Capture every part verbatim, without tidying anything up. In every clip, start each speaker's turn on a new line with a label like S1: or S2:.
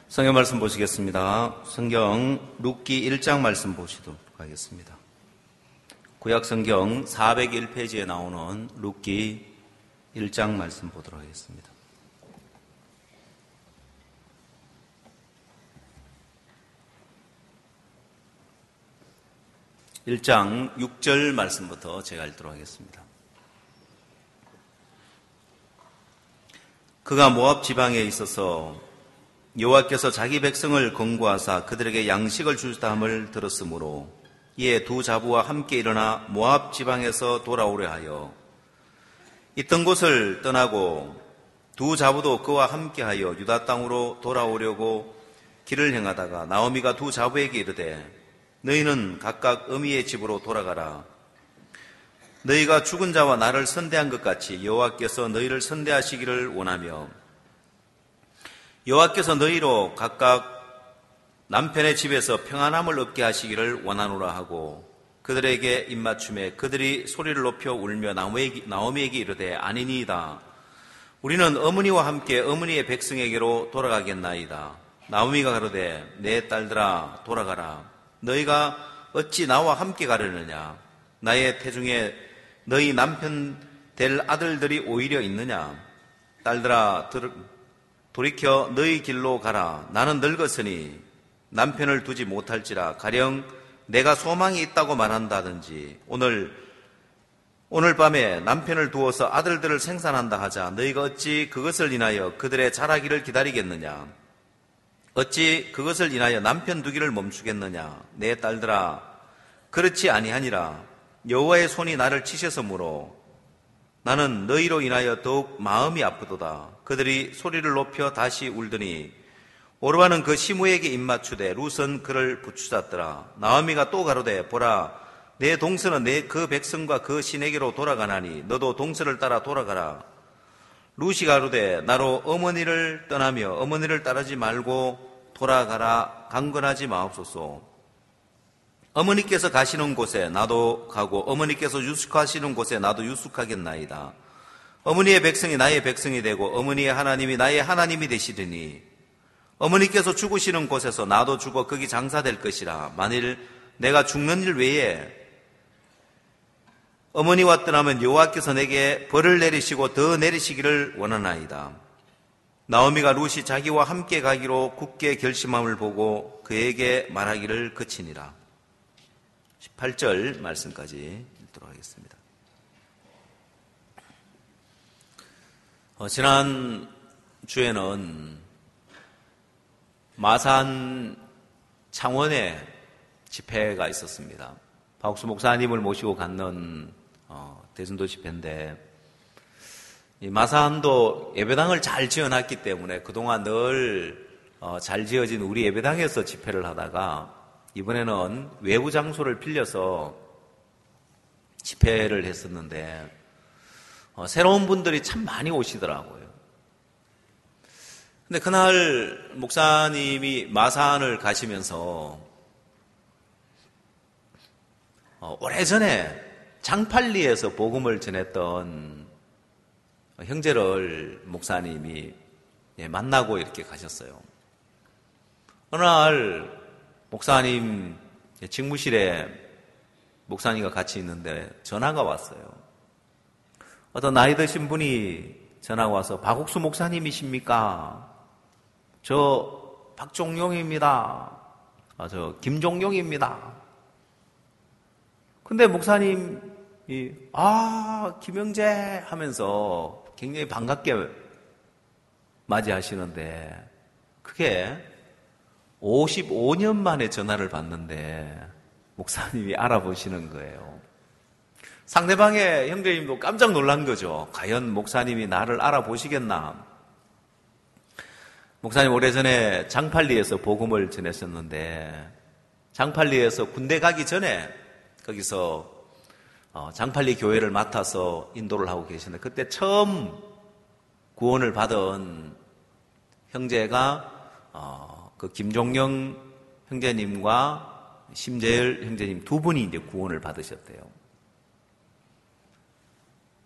S1: 성경 말씀 보시겠습니다. 성경 룻기 일 장 말씀 보시도록 하겠습니다. 구약 성경 사백일 페이지에 나오는 룻기 일 장 말씀 보도록 하겠습니다. 일 장 육 절 말씀부터 제가 읽도록 하겠습니다. 그가 모압 지방에 있어서 여호와께서 자기 백성을 권고하사 그들에게 양식을 주시다 함을 들었으므로 이에 두 자부와 함께 일어나 모압 지방에서 돌아오려 하여 있던 곳을 떠나고 두 자부도 그와 함께하여 유다 땅으로 돌아오려고 길을 행하다가 나오미가 두 자부에게 이르되 너희는 각각 어미의 집으로 돌아가라. 너희가 죽은 자와 나를 선대한 것 같이 여호와께서 너희를 선대하시기를 원하며 여호와께서 너희로 각각 남편의 집에서 평안함을 얻게 하시기를 원하노라 하고 그들에게 입맞춤에 그들이 소리를 높여 울며 나오미에게 이르되 아니니이다. 우리는 어머니와 함께 어머니의 백성에게로 돌아가겠나이다. 나오미가 가로되 내 딸들아 돌아가라. 너희가 어찌 나와 함께 가려느냐. 나의 태중에 너희 남편 될 아들들이 오히려 있느냐. 딸들아 들 돌이켜 너희 길로 가라. 나는 늙었으니 남편을 두지 못할지라 가령 내가 소망이 있다고 말한다든지 오늘 오늘 밤에 남편을 두어서 아들들을 생산한다 하자. 너희가 어찌 그것을 인하여 그들의 자라기를 기다리겠느냐. 어찌 그것을 인하여 남편 두기를 멈추겠느냐. 내 딸들아 그렇지 아니하니라. 여호와의 손이 나를 치셔서므로 나는 너희로 인하여 더욱 마음이 아프도다. 그들이 소리를 높여 다시 울더니 오르바는 그 시므에게 입맞추되 룻은 그를 붙잡더라. 나오미가 또 가로되 보라 내 동서는 내 그 백성과 그 신에게로 돌아가나니 너도 동서를 따라 돌아가라. 룻이 가로되 나로 어머니를 떠나며 어머니를 따르지 말고 돌아가라. 강건하지 마옵소서. 어머니께서 가시는 곳에 나도 가고 어머니께서 유숙하시는 곳에 나도 유숙하겠나이다. 어머니의 백성이 나의 백성이 되고 어머니의 하나님이 나의 하나님이 되시리니 어머니께서 죽으시는 곳에서 나도 죽어 거기 장사될 것이라. 만일 내가 죽는 일 외에 어머니와 떠나면 여호와께서 내게 벌을 내리시고 더 내리시기를 원하나이다. 나오미가 룻이 자기와 함께 가기로 굳게 결심함을 보고 그에게 말하기를 그치니라. 십팔 절 말씀까지 읽도록 하겠습니다. 어, 지난 주에는 마산 창원에 집회가 있었습니다. 박옥수 목사님을 모시고 갔는 어, 대전도 집회인데 이 마산도 예배당을 잘 지어놨기 때문에 그동안 늘 어, 잘 지어진 우리 예배당에서 집회를 하다가 이번에는 외부 장소를 빌려서 집회를 했었는데 어, 새로운 분들이 참 많이 오시더라고요. 근데 그날 목사님이 마산을 가시면서 어, 오래전에 장팔리에서 복음을 전했던 형제를 목사님이 예, 만나고 이렇게 가셨어요. 어느 날 목사님 직무실에 목사님과 같이 있는데 전화가 왔어요. 어떤 나이 드신 분이 전화가 와서 박옥수 목사님이십니까? 저 박종용입니다. 아, 저 김종용입니다. 근데 목사님이 아 김영재 하면서 굉장히 반갑게 맞이하시는데 그게 오십오 년 만에 전화를 받는데 목사님이 알아보시는 거예요. 상대방의 형제님도 깜짝 놀란 거죠. 과연 목사님이 나를 알아보시겠나? 목사님 오래전에 장팔리에서 복음을 전했었는데 장팔리에서 군대 가기 전에 거기서 장팔리 교회를 맡아서 인도를 하고 계시는데 그때 처음 구원을 받은 형제가 그 김종영 형제님과 심재열 형제님 두 분이 이제 구원을 받으셨대요.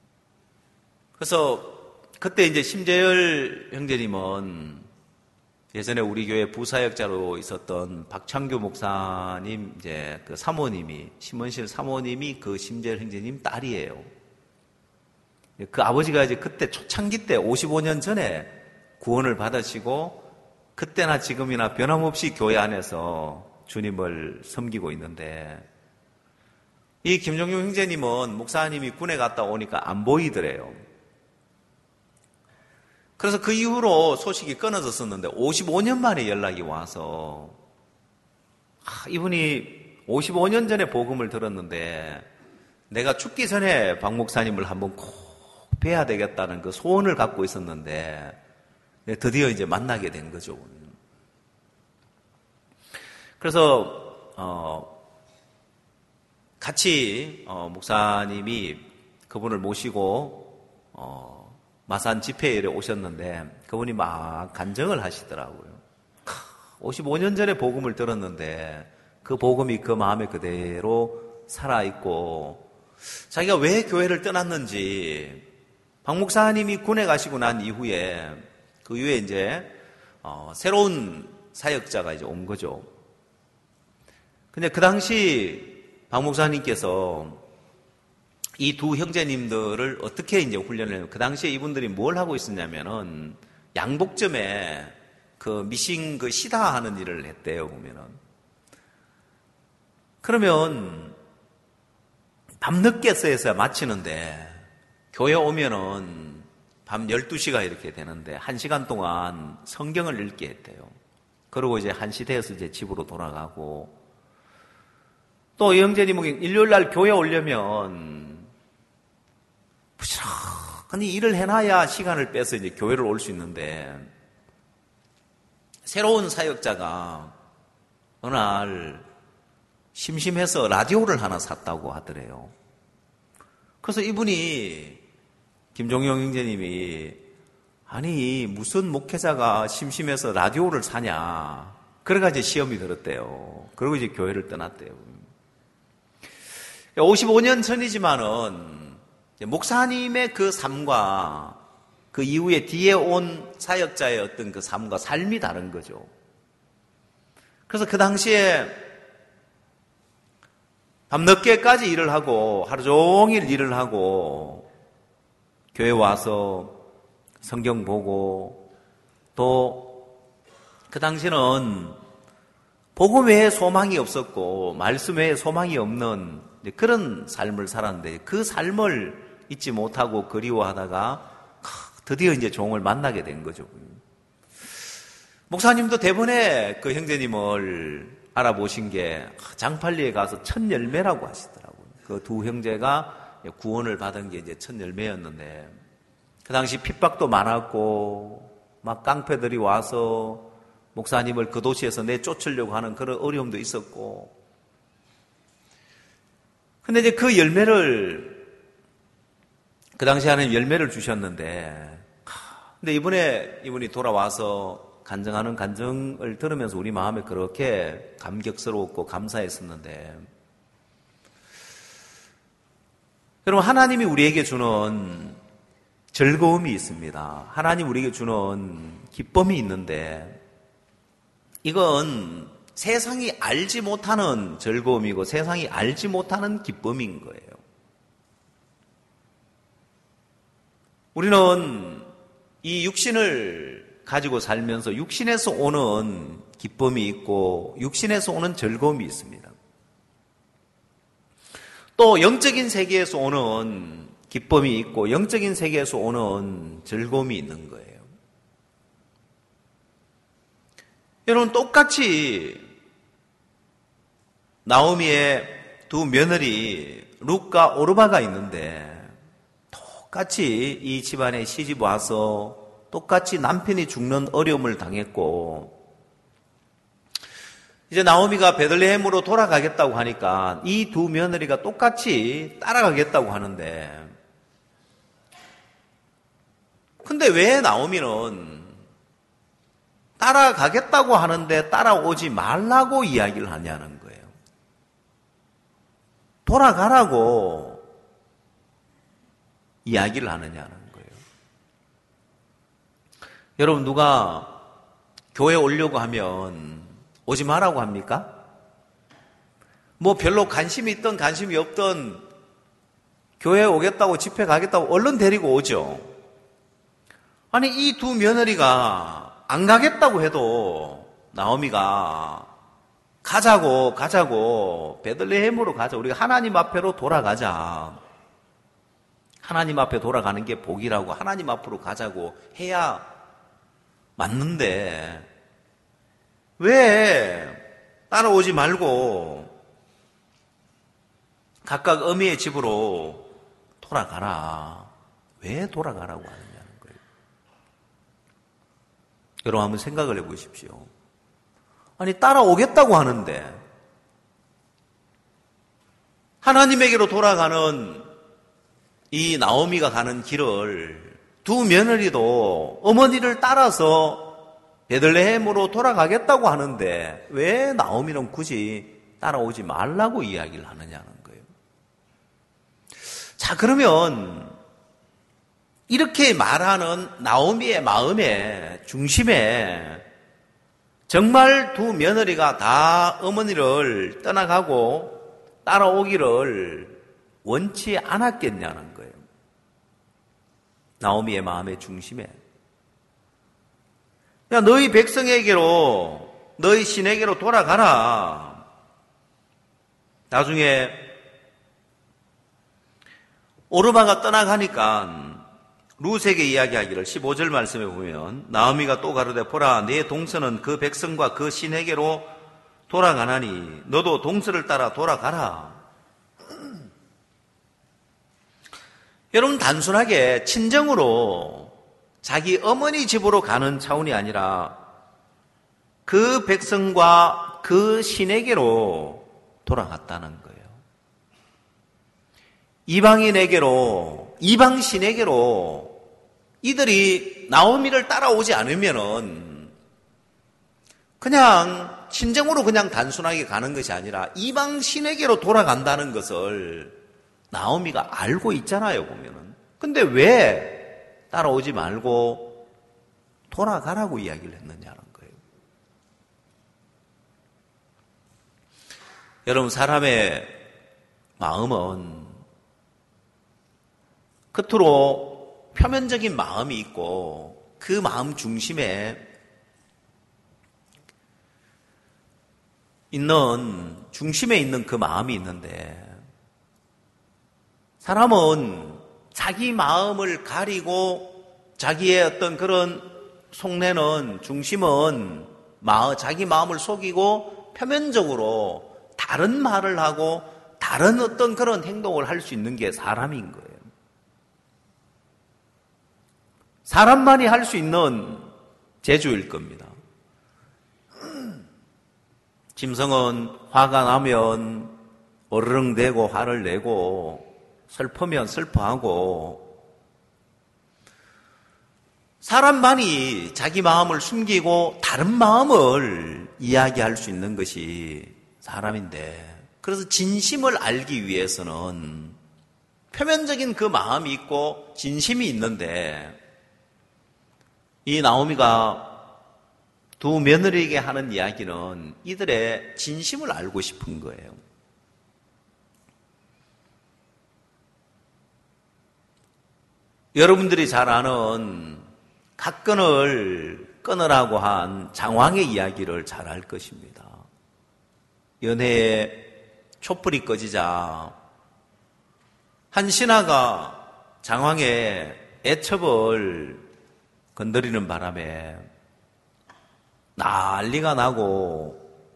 S1: 그래서 그때 이제 심재열 형제님은 예전에 우리 교회 부사역자로 있었던 박창규 목사님 이제 그 사모님이 심원실 사모님이 그 심재열 형제님 딸이에요. 그 아버지가 이제 그때 초창기 때 오십오 년 전에 구원을 받으시고 그때나 지금이나 변함없이 교회 안에서 주님을 섬기고 있는데 이 김종용 형제님은 목사님이 군에 갔다 오니까 안 보이더래요. 그래서 그 이후로 소식이 끊어졌었는데 오십오 년 만에 연락이 와서 아, 이분이 오십오 년 전에 복음을 들었는데 내가 죽기 전에 박 목사님을 한번 꼭 뵈야 되겠다는 그 소원을 갖고 있었는데 드디어 이제 만나게 된 거죠. 그래서 어, 같이 어, 목사님이 그분을 모시고 어, 마산 집회일에 오셨는데 그분이 막 간증을 하시더라고요. 오십오 년 전에 복음을 들었는데 그 복음이 그 마음에 그대로 살아있고 자기가 왜 교회를 떠났는지 박 목사님이 군에 가시고 난 이후에 그 이후에 이제 어, 새로운 사역자가 이제 온 거죠. 근데 그 당시 박 목사님께서 이 두 형제님들을 어떻게 이제 훈련을 해요? 그 당시에 이분들이 뭘 하고 있었냐면은 양복점에 그 미싱 그 시다하는 일을 했대요, 보면은. 그러면 밤늦게 써서 마치는데 교회 오면은 밤 열두 시가 이렇게 되는데 한 시간 동안 성경을 읽게 했대요. 그러고 이제 한 시 되어서 이제 집으로 돌아가고 또 이 형제님은 일요일 날 교회 오려면 부지런히 일을 해놔야 시간을 빼서 이제 교회를 올 수 있는데 새로운 사역자가 어느 날 심심해서 라디오를 하나 샀다고 하더래요. 그래서 이분이 김종용 형제님이 아니 무슨 목회자가 심심해서 라디오를 사냐 그래가지고 시험이 들었대요. 그리고 이제 교회를 떠났대요. 오십오 년 전이지만은 목사님의 그 삶과 그 이후에 뒤에 온 사역자의 어떤 그 삶과 삶이 다른 거죠. 그래서 그 당시에 밤늦게까지 일을 하고 하루 종일 일을 하고 교회 와서 성경 보고 또 그 당시는 복음 외에 소망이 없었고 말씀 외에 소망이 없는 그런 삶을 살았는데 그 삶을 잊지 못하고 그리워하다가 드디어 이제 종을 만나게 된 거죠. 목사님도 대번에 그 형제님을 알아보신 게 장팔리에 가서 첫 열매라고 하시더라고요. 그 두 형제가 구원을 받은 게 이제 첫 열매였는데 그 당시 핍박도 많았고 막 깡패들이 와서 목사님을 그 도시에서 내쫓으려고 하는 그런 어려움도 있었고 근데 이제 그 열매를 그 당시 하나님 열매를 주셨는데 근데 이번에 이분이 돌아와서 간증하는 간증을 들으면서 우리 마음에 그렇게 감격스러웠고 감사했었는데 여러분 하나님이 우리에게 주는 즐거움이 있습니다. 하나님 우리에게 주는 기쁨이 있는데 이건 세상이 알지 못하는 즐거움이고 세상이 알지 못하는 기쁨인 거예요. 우리는 이 육신을 가지고 살면서 육신에서 오는 기쁨이 있고 육신에서 오는 즐거움이 있습니다. 또 영적인 세계에서 오는 기쁨이 있고 영적인 세계에서 오는 즐거움이 있는 거예요. 여러분 똑같이 나오미의 두 며느리 룻과 오르바가 있는데 똑같이 이 집안에 시집 와서 똑같이 남편이 죽는 어려움을 당했고 이제 나오미가 베들레헴으로 돌아가겠다고 하니까 이 두 며느리가 똑같이 따라가겠다고 하는데 근데 왜 나오미는 따라가겠다고 하는데 따라오지 말라고 이야기를 하냐는 거예요. 돌아가라고 이야기를 하느냐는 거예요. 여러분 누가 교회 오려고 하면 오지 마라고 합니까? 뭐 별로 관심이 있던 관심이 없던 교회 오겠다고 집회 가겠다고 얼른 데리고 오죠. 아니 이 두 며느리가 안 가겠다고 해도 나오미가 가자고 가자고 베들레헴으로 가자. 우리가 하나님 앞에로 돌아가자. 하나님 앞에 돌아가는 게 복이라고 하나님 앞으로 가자고 해야 맞는데 왜 따라오지 말고 각각 어미의 집으로 돌아가라. 왜 돌아가라고 하느냐는 거예요. 여러분 한번 생각을 해보십시오. 아니 따라오겠다고 하는데 하나님에게로 돌아가는 이 나오미가 가는 길을 두 며느리도 어머니를 따라서 베들레헴으로 돌아가겠다고 하는데 왜 나오미는 굳이 따라오지 말라고 이야기를 하느냐는 거예요. 자, 그러면 이렇게 말하는 나오미의 마음의 중심에 정말 두 며느리가 다 어머니를 떠나가고 따라오기를 원치 않았겠냐는 거예요. 나오미의 마음의 중심에. 야, 너희 백성에게로, 너희 신에게로 돌아가라. 나중에 오르마가 떠나가니까 룻에게 이야기하기를 십오 절 말씀에 보면 나오미가 또 가로되 보라 내 동서는 그 백성과 그 신에게로 돌아가나니 너도 동서를 따라 돌아가라. 여러분 단순하게 친정으로 자기 어머니 집으로 가는 차원이 아니라 그 백성과 그 신에게로 돌아갔다는 거예요. 이방인에게로, 이방 신에게로 이들이 나오미를 따라오지 않으면은 그냥 친정으로 그냥 단순하게 가는 것이 아니라 이방 신에게로 돌아간다는 것을 나오미가 알고 있잖아요, 보면은. 근데 왜 따라오지 말고 돌아가라고 이야기를 했느냐는 거예요. 여러분, 사람의 마음은 겉으로 표면적인 마음이 있고 그 마음 중심에 있는, 중심에 있는 그 마음이 있는데 사람은 자기 마음을 가리고 자기의 어떤 그런 속내는, 중심은 마음, 자기 마음을 속이고 표면적으로 다른 말을 하고 다른 어떤 그런 행동을 할 수 있는 게 사람인 거예요. 사람만이 할 수 있는 재주일 겁니다. 짐승은 화가 나면 어르렁대고 화를 내고 슬프면 슬퍼하고 사람만이 자기 마음을 숨기고 다른 마음을 이야기할 수 있는 것이 사람인데 그래서 진심을 알기 위해서는 표면적인 그 마음이 있고 진심이 있는데 이 나오미가 두 며느리에게 하는 이야기는 이들의 진심을 알고 싶은 거예요. 여러분들이 잘 아는 갓끈을 끊으라고 한 장왕의 이야기를 잘 알 것입니다. 연회에 촛불이 꺼지자 한 신하가 장왕의 애첩을 건드리는 바람에 난리가 나고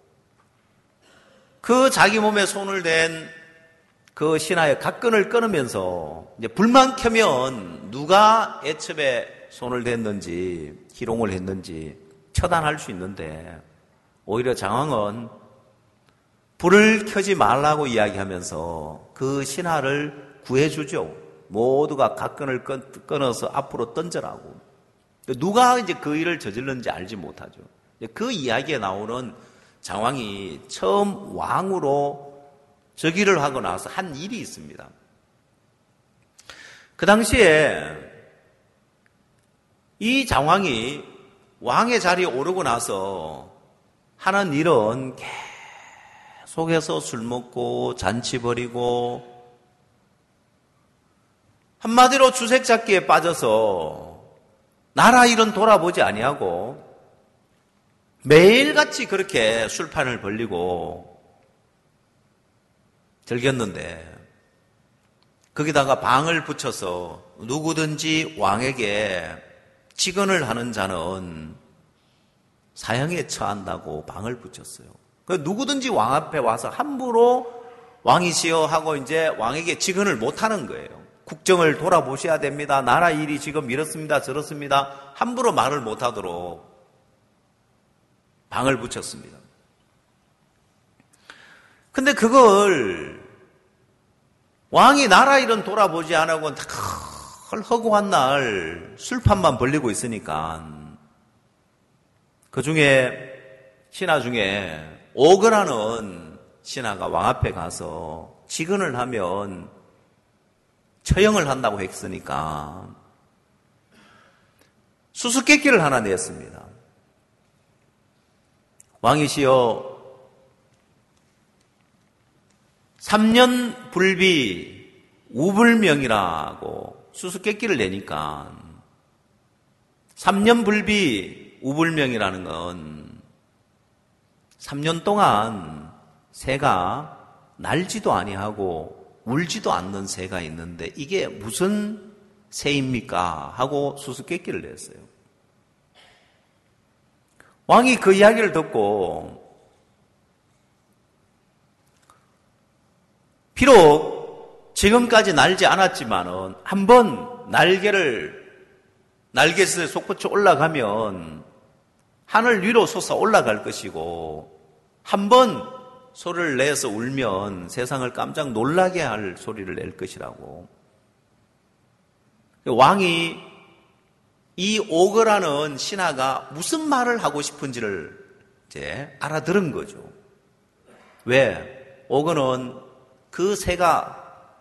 S1: 그 자기 몸에 손을 댄 그 신하의 갓끈을 끊으면서 이제 불만 켜면 누가 애첩에 손을 댔는지 희롱을 했는지 처단할 수 있는데 오히려 장왕은 불을 켜지 말라고 이야기하면서 그 신하를 구해주죠. 모두가 갓끈을 끊어서 앞으로 던져라고. 누가 이제 그 일을 저질렀는지 알지 못하죠. 그 이야기에 나오는 장왕이 처음 왕으로 즉위를 하고 나서 한 일이 있습니다. 그 당시에 이 장왕이 왕의 자리에 오르고 나서 하는 일은 계속해서 술 먹고 잔치 벌이고 한마디로 주색잡기에 빠져서 나라 일은 돌아보지 아니하고 매일같이 그렇게 술판을 벌리고 즐겼는데 거기다가 방을 붙여서 누구든지 왕에게 직언을 하는 자는 사형에 처한다고 방을 붙였어요. 누구든지 왕 앞에 와서 함부로 왕이시여 하고 이제 왕에게 직언을 못하는 거예요. 국정을 돌아보셔야 됩니다. 나라 일이 지금 이렇습니다. 저렇습니다. 함부로 말을 못하도록 방을 붙였습니다. 근데 그걸 왕이 나라 일은 돌아보지 않고 늘 허구한 날 술판만 벌리고 있으니까 그 중에 신하 중에 오거라는 신하가 왕 앞에 가서 직언을 하면 처형을 한다고 했으니까 수수께끼를 하나 냈습니다. 왕이시여 삼 년 불비 우불명이라고 수수께끼를 내니까 삼 년 불비 우불명이라는 건 삼 년 동안 새가 날지도 아니하고 울지도 않는 새가 있는데 이게 무슨 새입니까? 하고 수수께끼를 냈어요. 왕이 그 이야기를 듣고 비록 지금까지 날지 않았지만은 한번 날개를 날개에 솟구쳐 올라가면 하늘 위로 솟아 올라갈 것이고 한번 소리를 내서 울면 세상을 깜짝 놀라게 할 소리를 낼 것이라고. 왕이 이 오거라는 신하가 무슨 말을 하고 싶은지를 이제 알아들은 거죠. 왜? 오거는 그 새가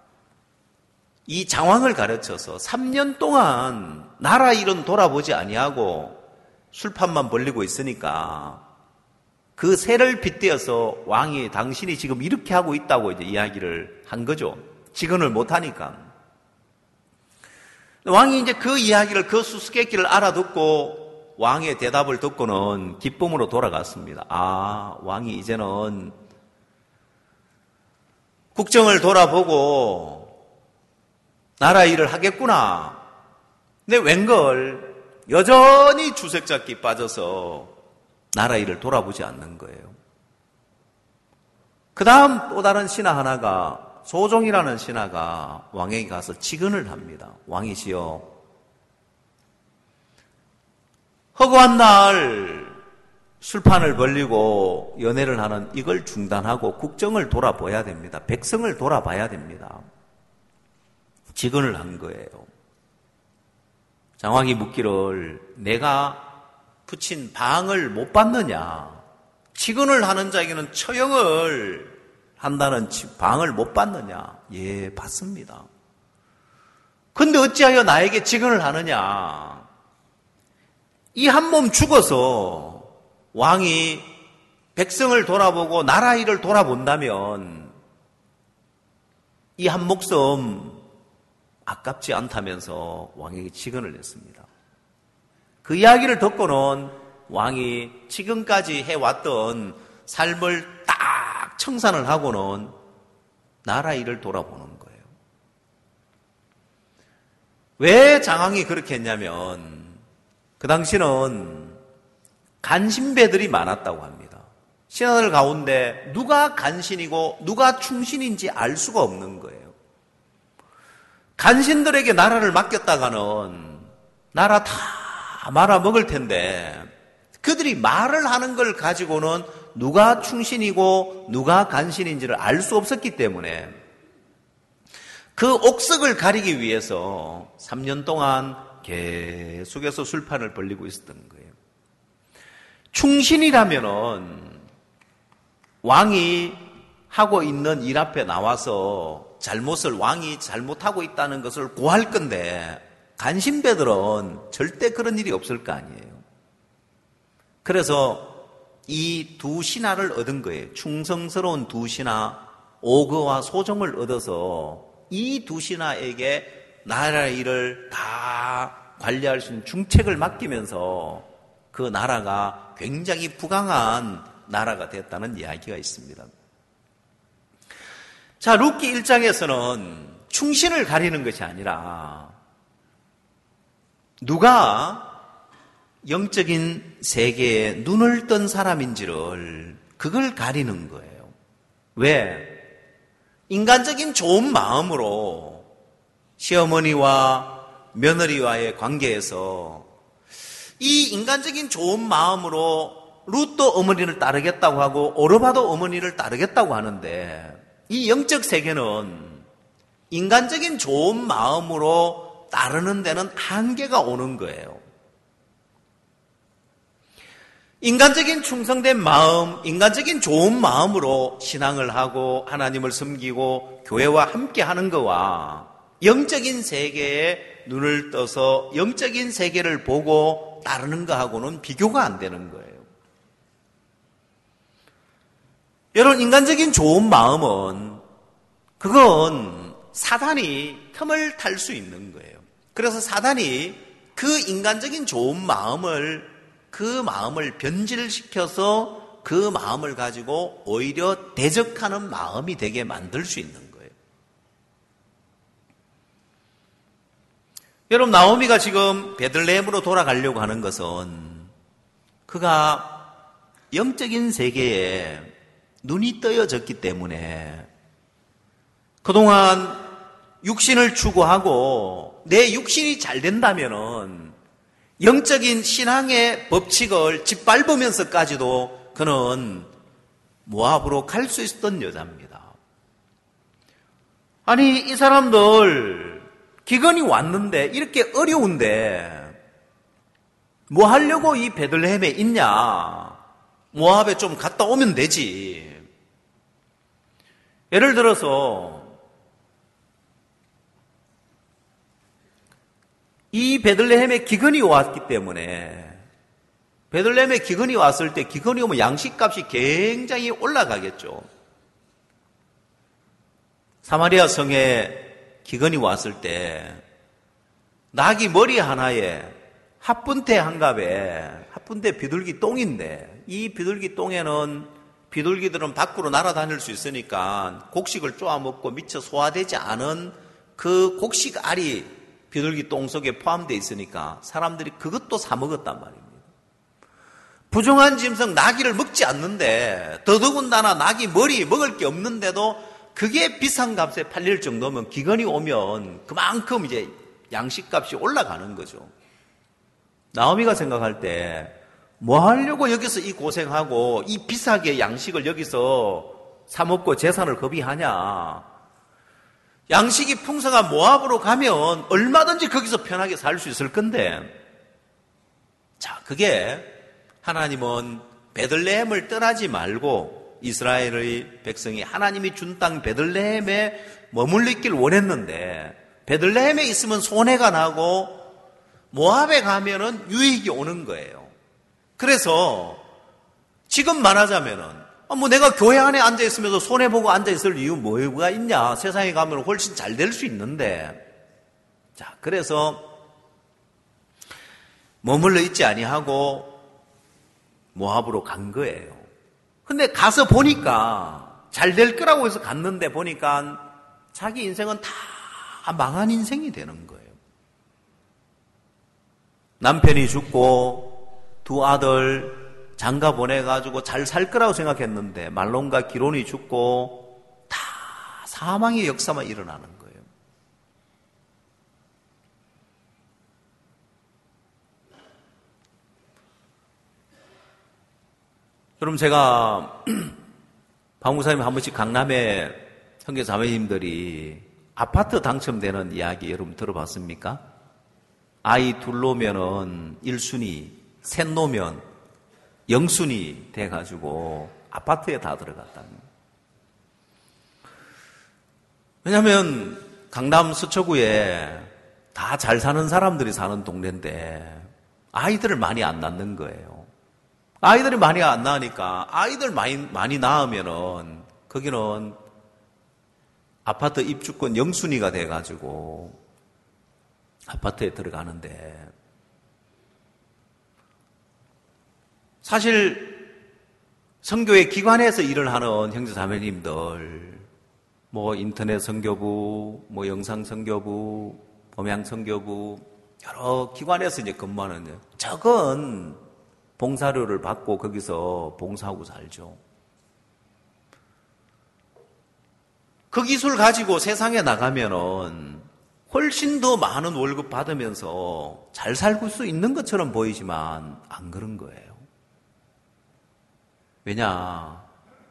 S1: 이 장황을 가르쳐서 삼 년 동안 나라 일은 돌아보지 아니하고 술판만 벌리고 있으니까 그 새를 빗대어서 왕이 당신이 지금 이렇게 하고 있다고 이제 이야기를 한 거죠. 직언을 못 하니까. 왕이 이제 그 이야기를, 그 수수께끼를 알아듣고 왕의 대답을 듣고는 기쁨으로 돌아갔습니다. 아, 왕이 이제는 국정을 돌아보고 나라 일을 하겠구나. 근데 웬걸 여전히 주색잡기 빠져서 나라 일을 돌아보지 않는 거예요. 그 다음 또 다른 신하 하나가, 소종이라는 신하가 왕에게 가서 직언을 합니다. 왕이시여, 허구한 날 술판을 벌리고 연애를 하는 이걸 중단하고 국정을 돌아봐야 됩니다. 백성을 돌아봐야 됩니다. 직언을 한 거예요. 장왕이 묻기를 내가 붙인 방을 못 받느냐? 직언을 하는 자에게는 처형을 한다는 방을 못 받느냐? 예, 받습니다. 근데 어찌하여 나에게 직언을 하느냐? 이 한 몸 죽어서 왕이 백성을 돌아보고 나라 일을 돌아본다면 이 한 목숨 아깝지 않다면서 왕에게 직언을 했습니다. 그 이야기를 듣고는 왕이 지금까지 해왔던 삶을 딱 청산을 하고는 나라 일을 돌아보는 거예요. 왜 장왕이 그렇게 했냐면 그 당시는 간신배들이 많았다고 합니다. 신하들 가운데 누가 간신이고 누가 충신인지 알 수가 없는 거예요. 간신들에게 나라를 맡겼다가는 나라 다 말아먹을 텐데 그들이 말을 하는 걸 가지고는 누가 충신이고 누가 간신인지를 알 수 없었기 때문에 그 옥석을 가리기 위해서 삼 년 동안 계속해서 술판을 벌리고 있었던 거예요. 충신이라면은 왕이 하고 있는 일 앞에 나와서 잘못을 왕이 잘못하고 있다는 것을 고할 건데 간신배들은 절대 그런 일이 없을 거 아니에요. 그래서 이 두 신하를 얻은 거예요. 충성스러운 두 신하 오그와 소정을 얻어서 이 두 신하에게 나라의 일을 다 관리할 수 있는 중책을 맡기면서 그 나라가 굉장히 부강한 나라가 됐다는 이야기가 있습니다. 자, 룻기 일 장에서는 충신을 가리는 것이 아니라 누가 영적인 세계에 눈을 뜬 사람인지를 그걸 가리는 거예요. 왜? 인간적인 좋은 마음으로 시어머니와 며느리와의 관계에서 이 인간적인 좋은 마음으로 룻도 어머니를 따르겠다고 하고 오르바도 어머니를 따르겠다고 하는데 이 영적 세계는 인간적인 좋은 마음으로 따르는 데는 한계가 오는 거예요. 인간적인 충성된 마음, 인간적인 좋은 마음으로 신앙을 하고 하나님을 섬기고 교회와 함께 하는 것과 영적인 세계에 눈을 떠서 영적인 세계를 보고 따르는 것하고는 비교가 안 되는 거예요. 여러분, 인간적인 좋은 마음은 그건 사단이 틈을 탈 수 있는 거예요. 그래서 사단이 그 인간적인 좋은 마음을 그 마음을 변질시켜서 그 마음을 가지고 오히려 대적하는 마음이 되게 만들 수 있는 거예요. 여러분, 나오미가 지금 베들레헴으로 돌아가려고 하는 것은 그가 영적인 세계에 눈이 떠여졌기 때문에 그동안 육신을 추구하고 내 육신이 잘 된다면은 영적인 신앙의 법칙을 짓밟으면서까지도 그는 모압으로 갈 수 있었던 여자입니다. 아니, 이 사람들 기근이 왔는데 이렇게 어려운데 뭐 하려고 이 베들레헴에 있냐? 모압에 좀 갔다 오면 되지. 예를 들어서 이 베들레헴에 기근이 왔기 때문에 베들레헴에 기근이 왔을 때 기근이 오면 양식값이 굉장히 올라가겠죠. 사마리아 성에 기근이 왔을 때 나귀 머리 하나에 합분태 한 갑에 합분태 비둘기 똥인데 이 비둘기 똥에는 비둘기들은 밖으로 날아다닐 수 있으니까 곡식을 쪼아 먹고 미처 소화되지 않은 그 곡식 알이 비둘기 똥 속에 포함되어 있으니까 사람들이 그것도 사 먹었단 말입니다. 부정한 짐승 나귀를 먹지 않는데 더더군다나 나귀 머리 먹을 게 없는데도 그게 비싼 값에 팔릴 정도면 기근이 오면 그만큼 이제 양식값이 올라가는 거죠. 나오미가 생각할 때 뭐 하려고 여기서 이 고생하고 이 비싸게 양식을 여기서 사 먹고 재산을 허비하냐. 양식이 풍성한 모압으로 가면 얼마든지 거기서 편하게 살 수 있을 건데, 자, 그게 하나님은 베들레헴을 떠나지 말고 이스라엘의 백성이 하나님이 준 땅 베들레헴에 머물리길 원했는데 베들레헴에 있으면 손해가 나고 모압에 가면은 유익이 오는 거예요. 그래서 지금 말하자면은 뭐 내가 교회 안에 앉아 있으면서 손해 보고 앉아 있을 이유 뭐가 있냐? 세상에 가면 훨씬 잘 될 수 있는데, 자, 그래서 머물러 있지 아니하고 모압으로 간 거예요. 근데 가서 보니까 잘 될 거라고 해서 갔는데 보니까 자기 인생은 다 망한 인생이 되는 거예요. 남편이 죽고 두 아들 장가 보내가지고 잘 살 거라고 생각했는데 말론과 기론이 죽고 다 사망의 역사만 일어나는 거예요. 여러분, 제가 박목사님 한 번씩 강남에 형제 자매님들이 아파트 당첨되는 이야기 여러분 들어봤습니까? 아이 둘 놓으면은 일 순위, 셋 놓으면 영순위 돼가지고 아파트에 다 들어갔다는 거예요. 왜냐하면 강남 서초구에 다 잘 사는 사람들이 사는 동네인데 아이들을 많이 안 낳는 거예요. 아이들이 많이 안 낳으니까 아이들 많이, 많이 낳으면은 거기는 아파트 입주권 영순위가 돼가지고 아파트에 들어가는데 사실 선교회 기관에서 일을 하는 형제자매님들 뭐 인터넷 선교부, 뭐 영상 선교부, 범양 선교부 여러 기관에서 이제 근무하는 적은 봉사료를 받고 거기서 봉사하고 살죠. 그 기술 가지고 세상에 나가면은 훨씬 더 많은 월급 받으면서 잘 살고 수 있는 것처럼 보이지만 안 그런 거예요. 왜냐?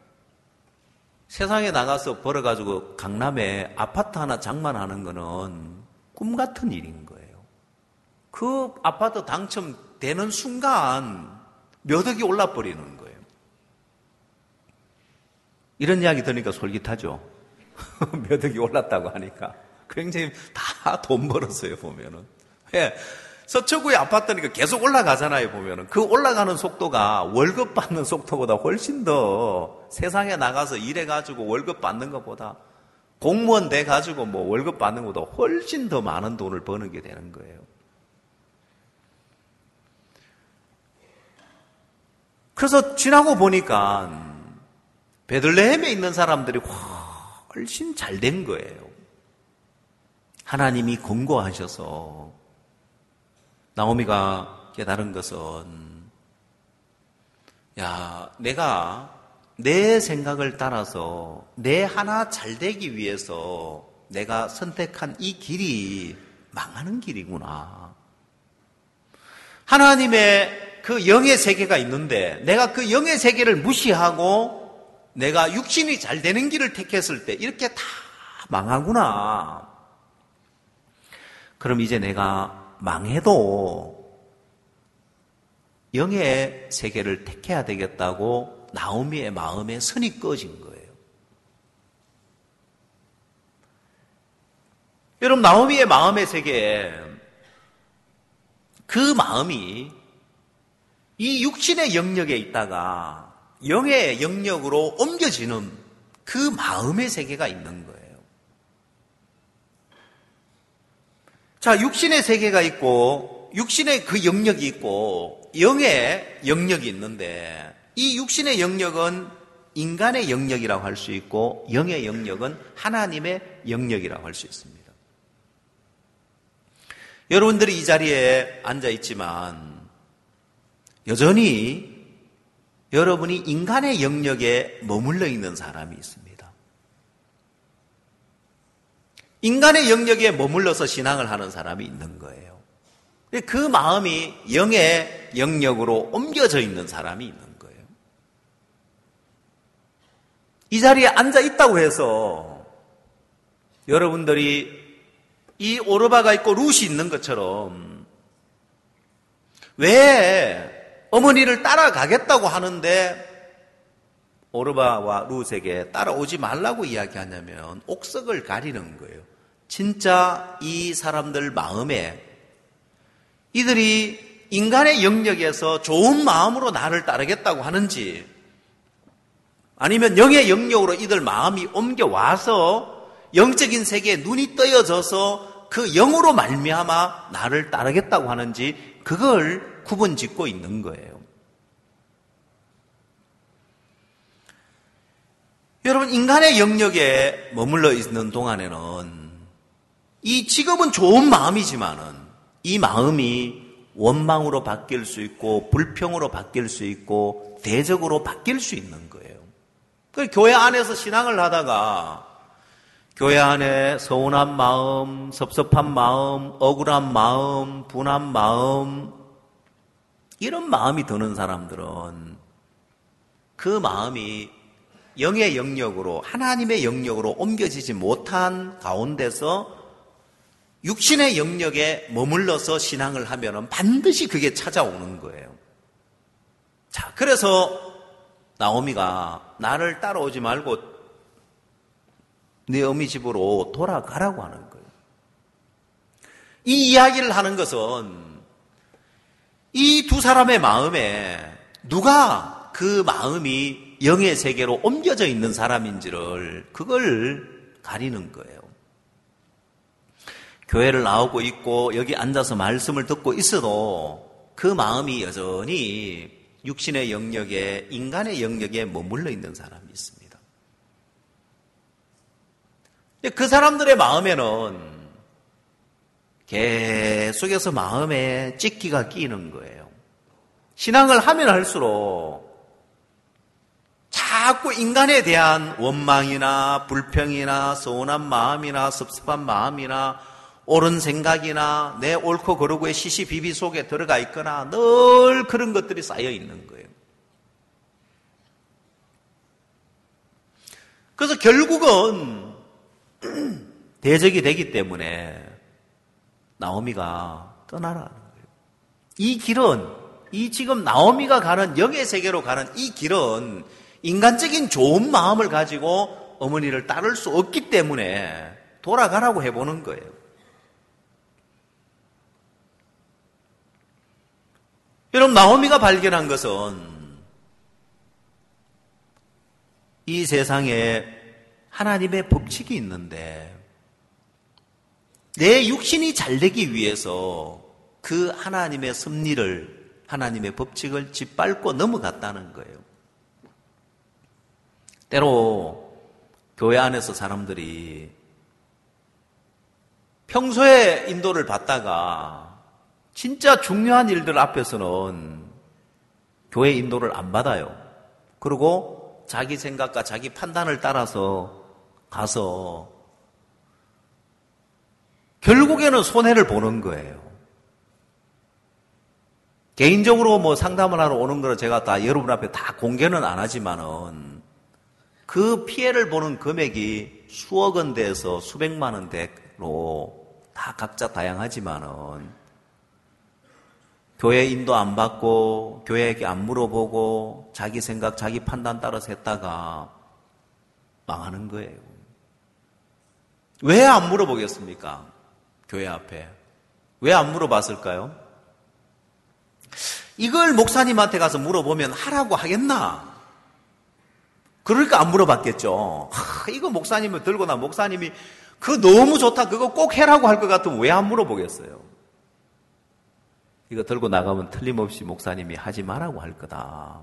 S1: 세상에 나가서 벌어가지고 강남에 아파트 하나 장만하는 거는 꿈 같은 일인 거예요. 그 아파트 당첨되는 순간 몇 억이 올라버리는 거예요. 이런 이야기 들으니까 솔깃하죠. 몇 억이 올랐다고 하니까 굉장히 다 돈 벌었어요. 보면은 예, 서초구의 아파트니까 계속 올라가잖아요. 보면은 그 올라가는 속도가 월급 받는 속도보다 훨씬 더 세상에 나가서 일해가지고 월급 받는 것보다 공무원 돼가지고 뭐 월급 받는 것보다 훨씬 더 많은 돈을 버는 게 되는 거예요. 그래서 지나고 보니까 베들레헴에 있는 사람들이 훨씬 잘 된 거예요. 하나님이 권고하셔서 나오미가 깨달은 것은 야, 내가 내 생각을 따라서 내 하나 잘 되기 위해서 내가 선택한 이 길이 망하는 길이구나. 하나님의 그 영의 세계가 있는데 내가 그 영의 세계를 무시하고 내가 육신이 잘 되는 길을 택했을 때 이렇게 다 망하구나. 그럼 이제 내가 망해도 영의 세계를 택해야 되겠다고 나오미의 마음에 선이 꺼진 거예요. 여러분, 나오미의 마음의 세계에 그 마음이 이 육신의 영역에 있다가 영의 영역으로 옮겨지는 그 마음의 세계가 있는 거예요. 자, 육신의 세계가 있고 육신의 그 영역이 있고 영의 영역이 있는데 이 육신의 영역은 인간의 영역이라고 할 수 있고 영의 영역은 하나님의 영역이라고 할 수 있습니다. 여러분들이 이 자리에 앉아 있지만 여전히 여러분이 인간의 영역에 머물러 있는 사람이 있습니다. 인간의 영역에 머물러서 신앙을 하는 사람이 있는 거예요. 그 마음이 영의 영역으로 옮겨져 있는 사람이 있는 거예요. 이 자리에 앉아 있다고 해서 여러분들이 이 오르바가 있고 룻이 있는 것처럼 왜 어머니를 따라가겠다고 하는데 오르바와 룻에게 따라오지 말라고 이야기하냐면 옥석을 가리는 거예요. 진짜 이 사람들 마음에 이들이 인간의 영역에서 좋은 마음으로 나를 따르겠다고 하는지 아니면 영의 영역으로 이들 마음이 옮겨와서 영적인 세계에 눈이 떠여져서 그 영으로 말미암아 나를 따르겠다고 하는지 그걸 구분짓고 있는 거예요. 여러분, 인간의 영역에 머물러 있는 동안에는 이 지금은 좋은 마음이지만은 이 마음이 원망으로 바뀔 수 있고 불평으로 바뀔 수 있고 대적으로 바뀔 수 있는 거예요. 그 교회 안에서 신앙을 하다가 교회 안에 서운한 마음, 섭섭한 마음, 억울한 마음, 분한 마음 이런 마음이 드는 사람들은 그 마음이 영의 영역으로 하나님의 영역으로 옮겨지지 못한 가운데서 육신의 영역에 머물러서 신앙을 하면 반드시 그게 찾아오는 거예요. 자, 그래서 나오미가 나를 따라오지 말고 네 어미 집으로 돌아가라고 하는 거예요. 이 이야기를 하는 것은 이 두 사람의 마음에 누가 그 마음이 영의 세계로 옮겨져 있는 사람인지를 그걸 가리는 거예요. 교회를 나오고 있고 여기 앉아서 말씀을 듣고 있어도 그 마음이 여전히 육신의 영역에, 인간의 영역에 머물러 있는 사람이 있습니다. 그 사람들의 마음에는 계속해서 마음에 찢기가 끼는 거예요. 신앙을 하면 할수록 자꾸 인간에 대한 원망이나 불평이나 서운한 마음이나 섭섭한 마음이나 옳은 생각이나 내 옳고 그르고의 시시비비 속에 들어가 있거나 늘 그런 것들이 쌓여 있는 거예요. 그래서 결국은 대적이 되기 때문에 나오미가 떠나라는 거예요. 이 길은, 이 지금 나오미가 가는 영의 세계로 가는 이 길은 인간적인 좋은 마음을 가지고 어머니를 따를 수 없기 때문에 돌아가라고 해보는 거예요. 여러분, 나오미가 발견한 것은 이 세상에 하나님의 법칙이 있는데 내 육신이 잘 되기 위해서 그 하나님의 섭리를, 하나님의 법칙을 짓밟고 넘어갔다는 거예요. 때로 교회 안에서 사람들이 평소에 인도를 받다가 진짜 중요한 일들 앞에서는 교회 인도를 안 받아요. 그리고 자기 생각과 자기 판단을 따라서 가서 결국에는 손해를 보는 거예요. 개인적으로 뭐 상담을 하러 오는 거는 제가 다 여러분 앞에 다 공개는 안 하지만은 그 피해를 보는 금액이 수억 원대에서 수백만 원대로 다 각자 다양하지만은 교회 인도 안 받고 교회에게 안 물어보고 자기 생각, 자기 판단 따라서 했다가 망하는 거예요. 왜 안 물어보겠습니까? 교회 앞에. 왜 안 물어봤을까요? 이걸 목사님한테 가서 물어보면 하라고 하겠나? 그러니까 안 물어봤겠죠. 하, 이거 목사님을 들고 나 목사님이 그거 너무 좋다, 그거 꼭 해라고 할 것 같으면 왜 안 물어보겠어요? 이거 들고 나가면 틀림없이 목사님이 하지 말라고 할 거다.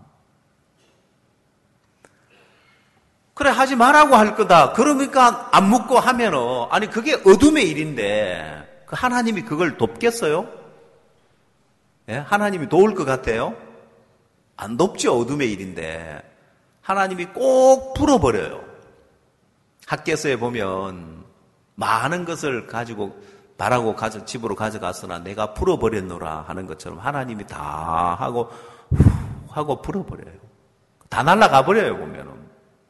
S1: 그래, 하지 말라고 할 거다. 그러니까 안 묻고 하면은, 아니, 그게 어둠의 일인데, 그 하나님이 그걸 돕겠어요? 예? 하나님이 도울 것 같아요? 안 돕죠, 어둠의 일인데. 하나님이 꼭 풀어버려요. 학개서에 보면, 많은 것을 가지고, 바라고 가져, 집으로 가져갔으나 내가 풀어버렸노라 하는 것처럼 하나님이 다 하고, 후, 하고 풀어버려요. 다 날아가 버려요, 보면은.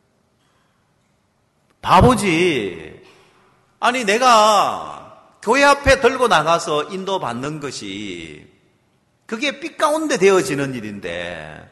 S1: 바보지. 아니, 내가 교회 앞에 들고 나가서 인도받는 것이 그게 빛 가운데 되어지는 일인데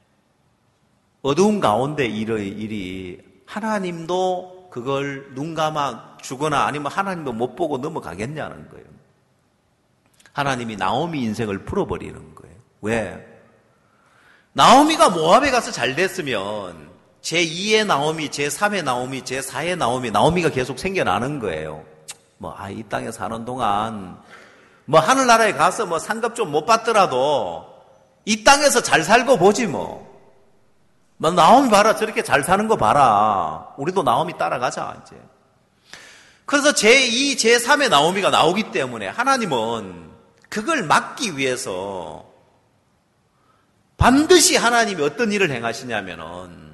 S1: 어두운 가운데 일의 일이 하나님도 그걸 눈 감아 주거나 아니면 하나님도 못 보고 넘어가겠냐는 거예요. 하나님이 나오미 인생을 풀어버리는 거예요. 왜? 나오미가 모압에 가서 잘 됐으면 제이의 나오미, 제삼의 나오미, 제사의 나오미, 나오미가 계속 생겨나는 거예요. 뭐, 아, 이 땅에 사는 동안, 뭐, 하늘나라에 가서 뭐, 상급 좀 못 받더라도, 이 땅에서 잘 살고 보지 뭐. 뭐, 나오미 봐라. 저렇게 잘 사는 거 봐라. 우리도 나오미 따라가자, 이제. 그래서 제이, 제삼의 나오미가 나오기 때문에 하나님은 그걸 막기 위해서 반드시 하나님이 어떤 일을 행하시냐면은,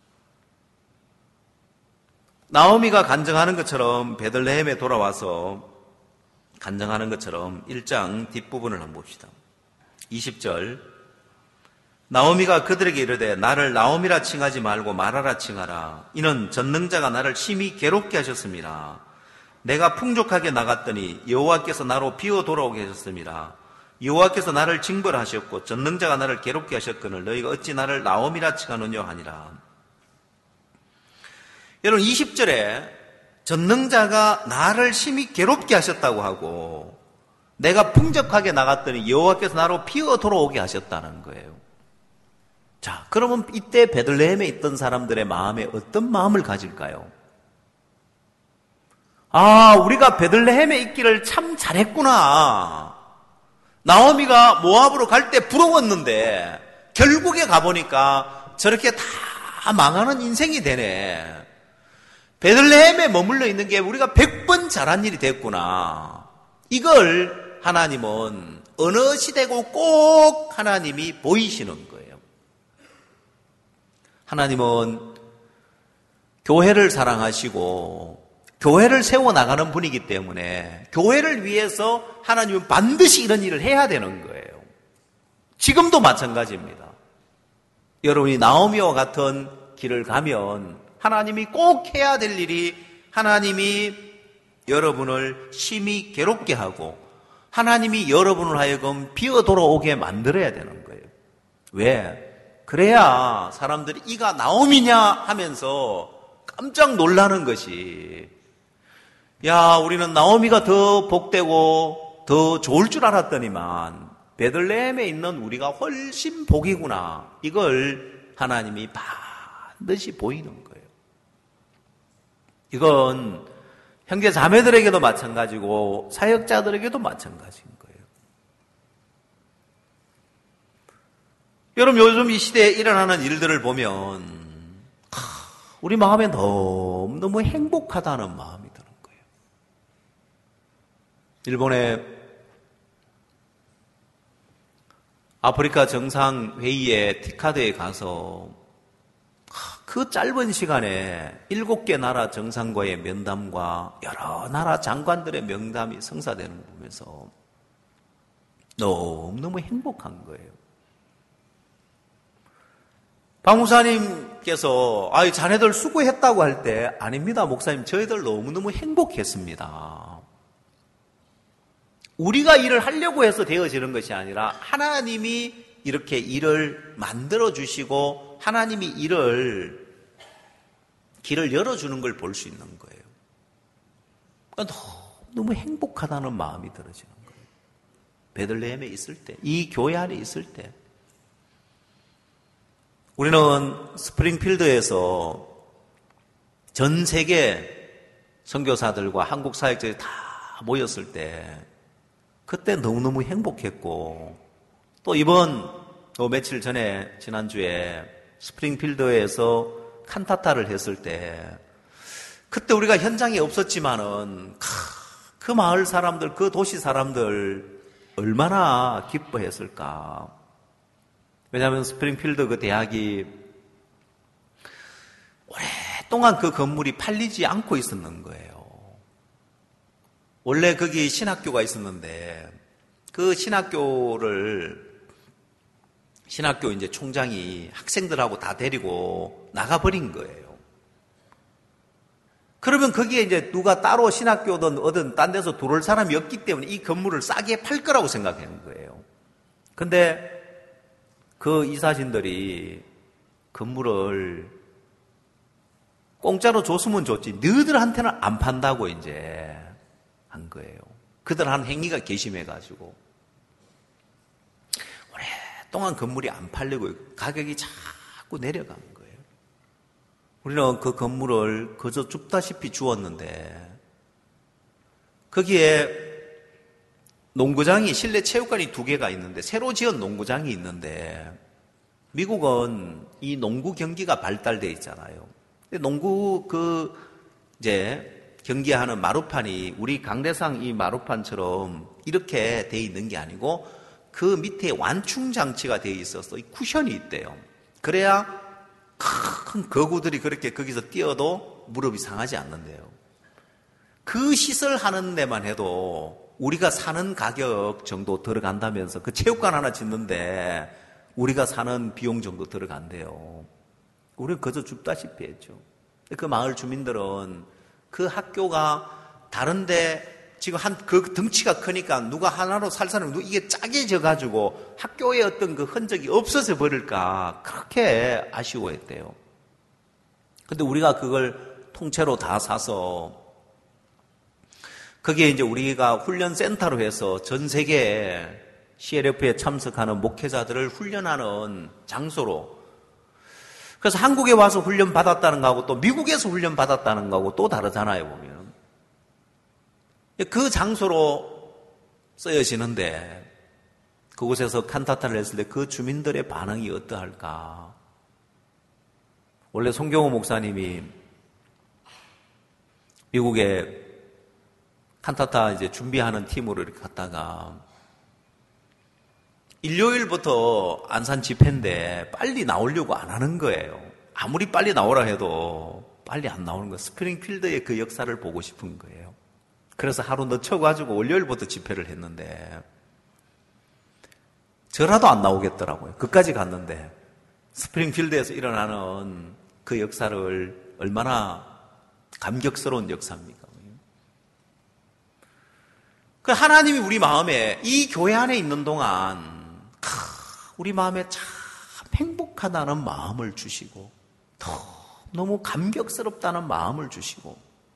S1: 나오미가 간증하는 것처럼 베들레헴에 돌아와서 간증하는 것처럼 일 장 뒷부분을 한번 봅시다. 이십 절 나오미가 그들에게 이르되 나를 나오미라 칭하지 말고 마라라 칭하라. 이는 전능자가 나를 심히 괴롭게 하셨습니다. 내가 풍족하게 나갔더니 여호와께서 나로 비어 돌아오게 하셨습니다. 여호와께서 나를 징벌하셨고 전능자가 나를 괴롭게 하셨거늘 너희가 어찌 나를 나오미라 칭하느냐 하니라. 여러분 이십 절에 전능자가 나를 심히 괴롭게 하셨다고 하고 내가 풍족하게 나갔더니 여호와께서 나로 피어 돌아오게 하셨다는 거예요. 자, 그러면 이때 베들레헴에 있던 사람들의 마음에 어떤 마음을 가질까요? 아, 우리가 베들레헴에 있기를 참 잘했구나. 나오미가 모압으로 갈 때 부러웠는데 결국에 가보니까 저렇게 다 망하는 인생이 되네. 베들레헴에 머물러 있는 게 우리가 백 번 잘한 일이 됐구나. 이걸 하나님은 어느 시대고 꼭 하나님이 보이시는 거예요. 하나님은 교회를 사랑하시고 교회를 세워나가는 분이기 때문에 교회를 위해서 하나님은 반드시 이런 일을 해야 되는 거예요. 지금도 마찬가지입니다. 여러분이 나오미와 같은 길을 가면 하나님이 꼭 해야 될 일이 하나님이 여러분을 심히 괴롭게 하고 하나님이 여러분을 하여금 비어 돌아오게 만들어야 되는 거예요. 왜? 그래야 사람들이 이가 나오미냐 하면서 깜짝 놀라는 것이, 야, 우리는 나오미가 더 복되고 더 좋을 줄 알았더니만 베들레헴에 있는 우리가 훨씬 복이구나. 이걸 하나님이 반드시 보이는 거예요. 이건 형제 자매들에게도 마찬가지고 사역자들에게도 마찬가지인 거예요. 여러분, 요즘 이 시대에 일어나는 일들을 보면 우리 마음에 너무너무 행복하다는 마음이 드는 거예요. 일본의 아프리카 정상회의에 티카드에 가서 그 짧은 시간에 일곱 개 나라 정상과의 면담과 여러 나라 장관들의 명담이 성사되는 거 보면서 너무너무 행복한 거예요. 박 목사님께서 아, 자네들 수고했다고 할 때 아닙니다, 목사님. 저희들 너무너무 행복했습니다. 우리가 일을 하려고 해서 되어지는 것이 아니라 하나님이 이렇게 일을 만들어주시고 하나님이 일을 길을 열어주는 걸 볼 수 있는 거예요. 그러니까 너무 행복하다는 마음이 들어지는 거예요. 베들레헴에 있을 때, 이 교회 안에 있을 때. 우리는 스프링필드에서 전 세계 선교사들과 한국 사역자들이 다 모였을 때 그때 너무너무 행복했고, 또 이번 또 며칠 전에 지난주에 스프링필드에서 칸타타를 했을 때 그때 우리가 현장에 없었지만은 그 마을 사람들, 그 도시 사람들 얼마나 기뻐했을까. 왜냐하면 스프링필드 그 대학이 오랫동안 그 건물이 팔리지 않고 있었는 거예요. 원래 거기 신학교가 있었는데 그 신학교를 신학교 이제 총장이 학생들하고 다 데리고 나가버린 거예요. 그러면 거기에 이제 누가 따로 신학교든 어든 딴 데서 들어올 사람이 없기 때문에 이 건물을 싸게 팔 거라고 생각하는 거예요. 근데 그 이사진들이 건물을 공짜로 줬으면 좋지 너희들한테는 안 판다고 이제 한 거예요. 그들 한 행위가 괘씸해가지고 오랫동안 건물이 안 팔리고 가격이 자꾸 내려간 거예요. 우리는 그 건물을 그저 줍다시피 주었는데 거기에 농구장이, 실내 체육관이 두 개가 있는데 새로 지은 농구장이 있는데 미국은 이 농구 경기가 발달되어 있잖아요. 근데 농구 그 이제 경기하는 마루판이 우리 강대상 이 마루판처럼 이렇게 돼 있는 게 아니고 그 밑에 완충 장치가 돼 있어서 이 쿠션이 있대요. 그래야 큰 거구들이 그렇게 거기서 뛰어도 무릎이 상하지 않는데요. 그 시설 하는 데만 해도 우리가 사는 가격 정도 들어간다면서 그 체육관 하나 짓는데 우리가 사는 비용 정도 들어간대요. 우리는 그저 줍다시피 했죠. 그 마을 주민들은 그 학교가 다른데 지금 한 그 덩치가 크니까 누가 하나로 살 사람이 이게 짜게 져가지고 학교에 어떤 그 흔적이 없어져 버릴까 그렇게 아쉬워했대요. 근데 우리가 그걸 통째로 다 사서 거기에 이제 우리가 훈련 센터로 해서 전 세계 씨엘에프에 참석하는 목회자들을 훈련하는 장소로 그래서 한국에 와서 훈련 받았다는 거하고 또 미국에서 훈련 받았다는 거하고 또 다르잖아요, 보면. 그 장소로 쓰여지는데 그곳에서 칸타타를 했을 때 그 주민들의 반응이 어떠할까? 원래 송경호 목사님이 미국에 칸타타 이제 준비하는 팀으로 이렇게 갔다가 일요일부터 안산 집회인데 빨리 나오려고 안 하는 거예요. 아무리 빨리 나오라 해도 빨리 안 나오는 거예요. 스프링필드의 그 역사를 보고 싶은 거예요. 그래서 하루 늦춰가지고 월요일부터 집회를 했는데 저라도 안 나오겠더라고요. 그까지 갔는데 스프링필드에서 일어나는 그 역사를 얼마나 감격스러운 역사입니까? 그 하나님이 우리 마음에 이 교회 안에 있는 동안 우리 마음에 참 행복하다는 마음을 주시고 너무 감격스럽다는 마음을 주시고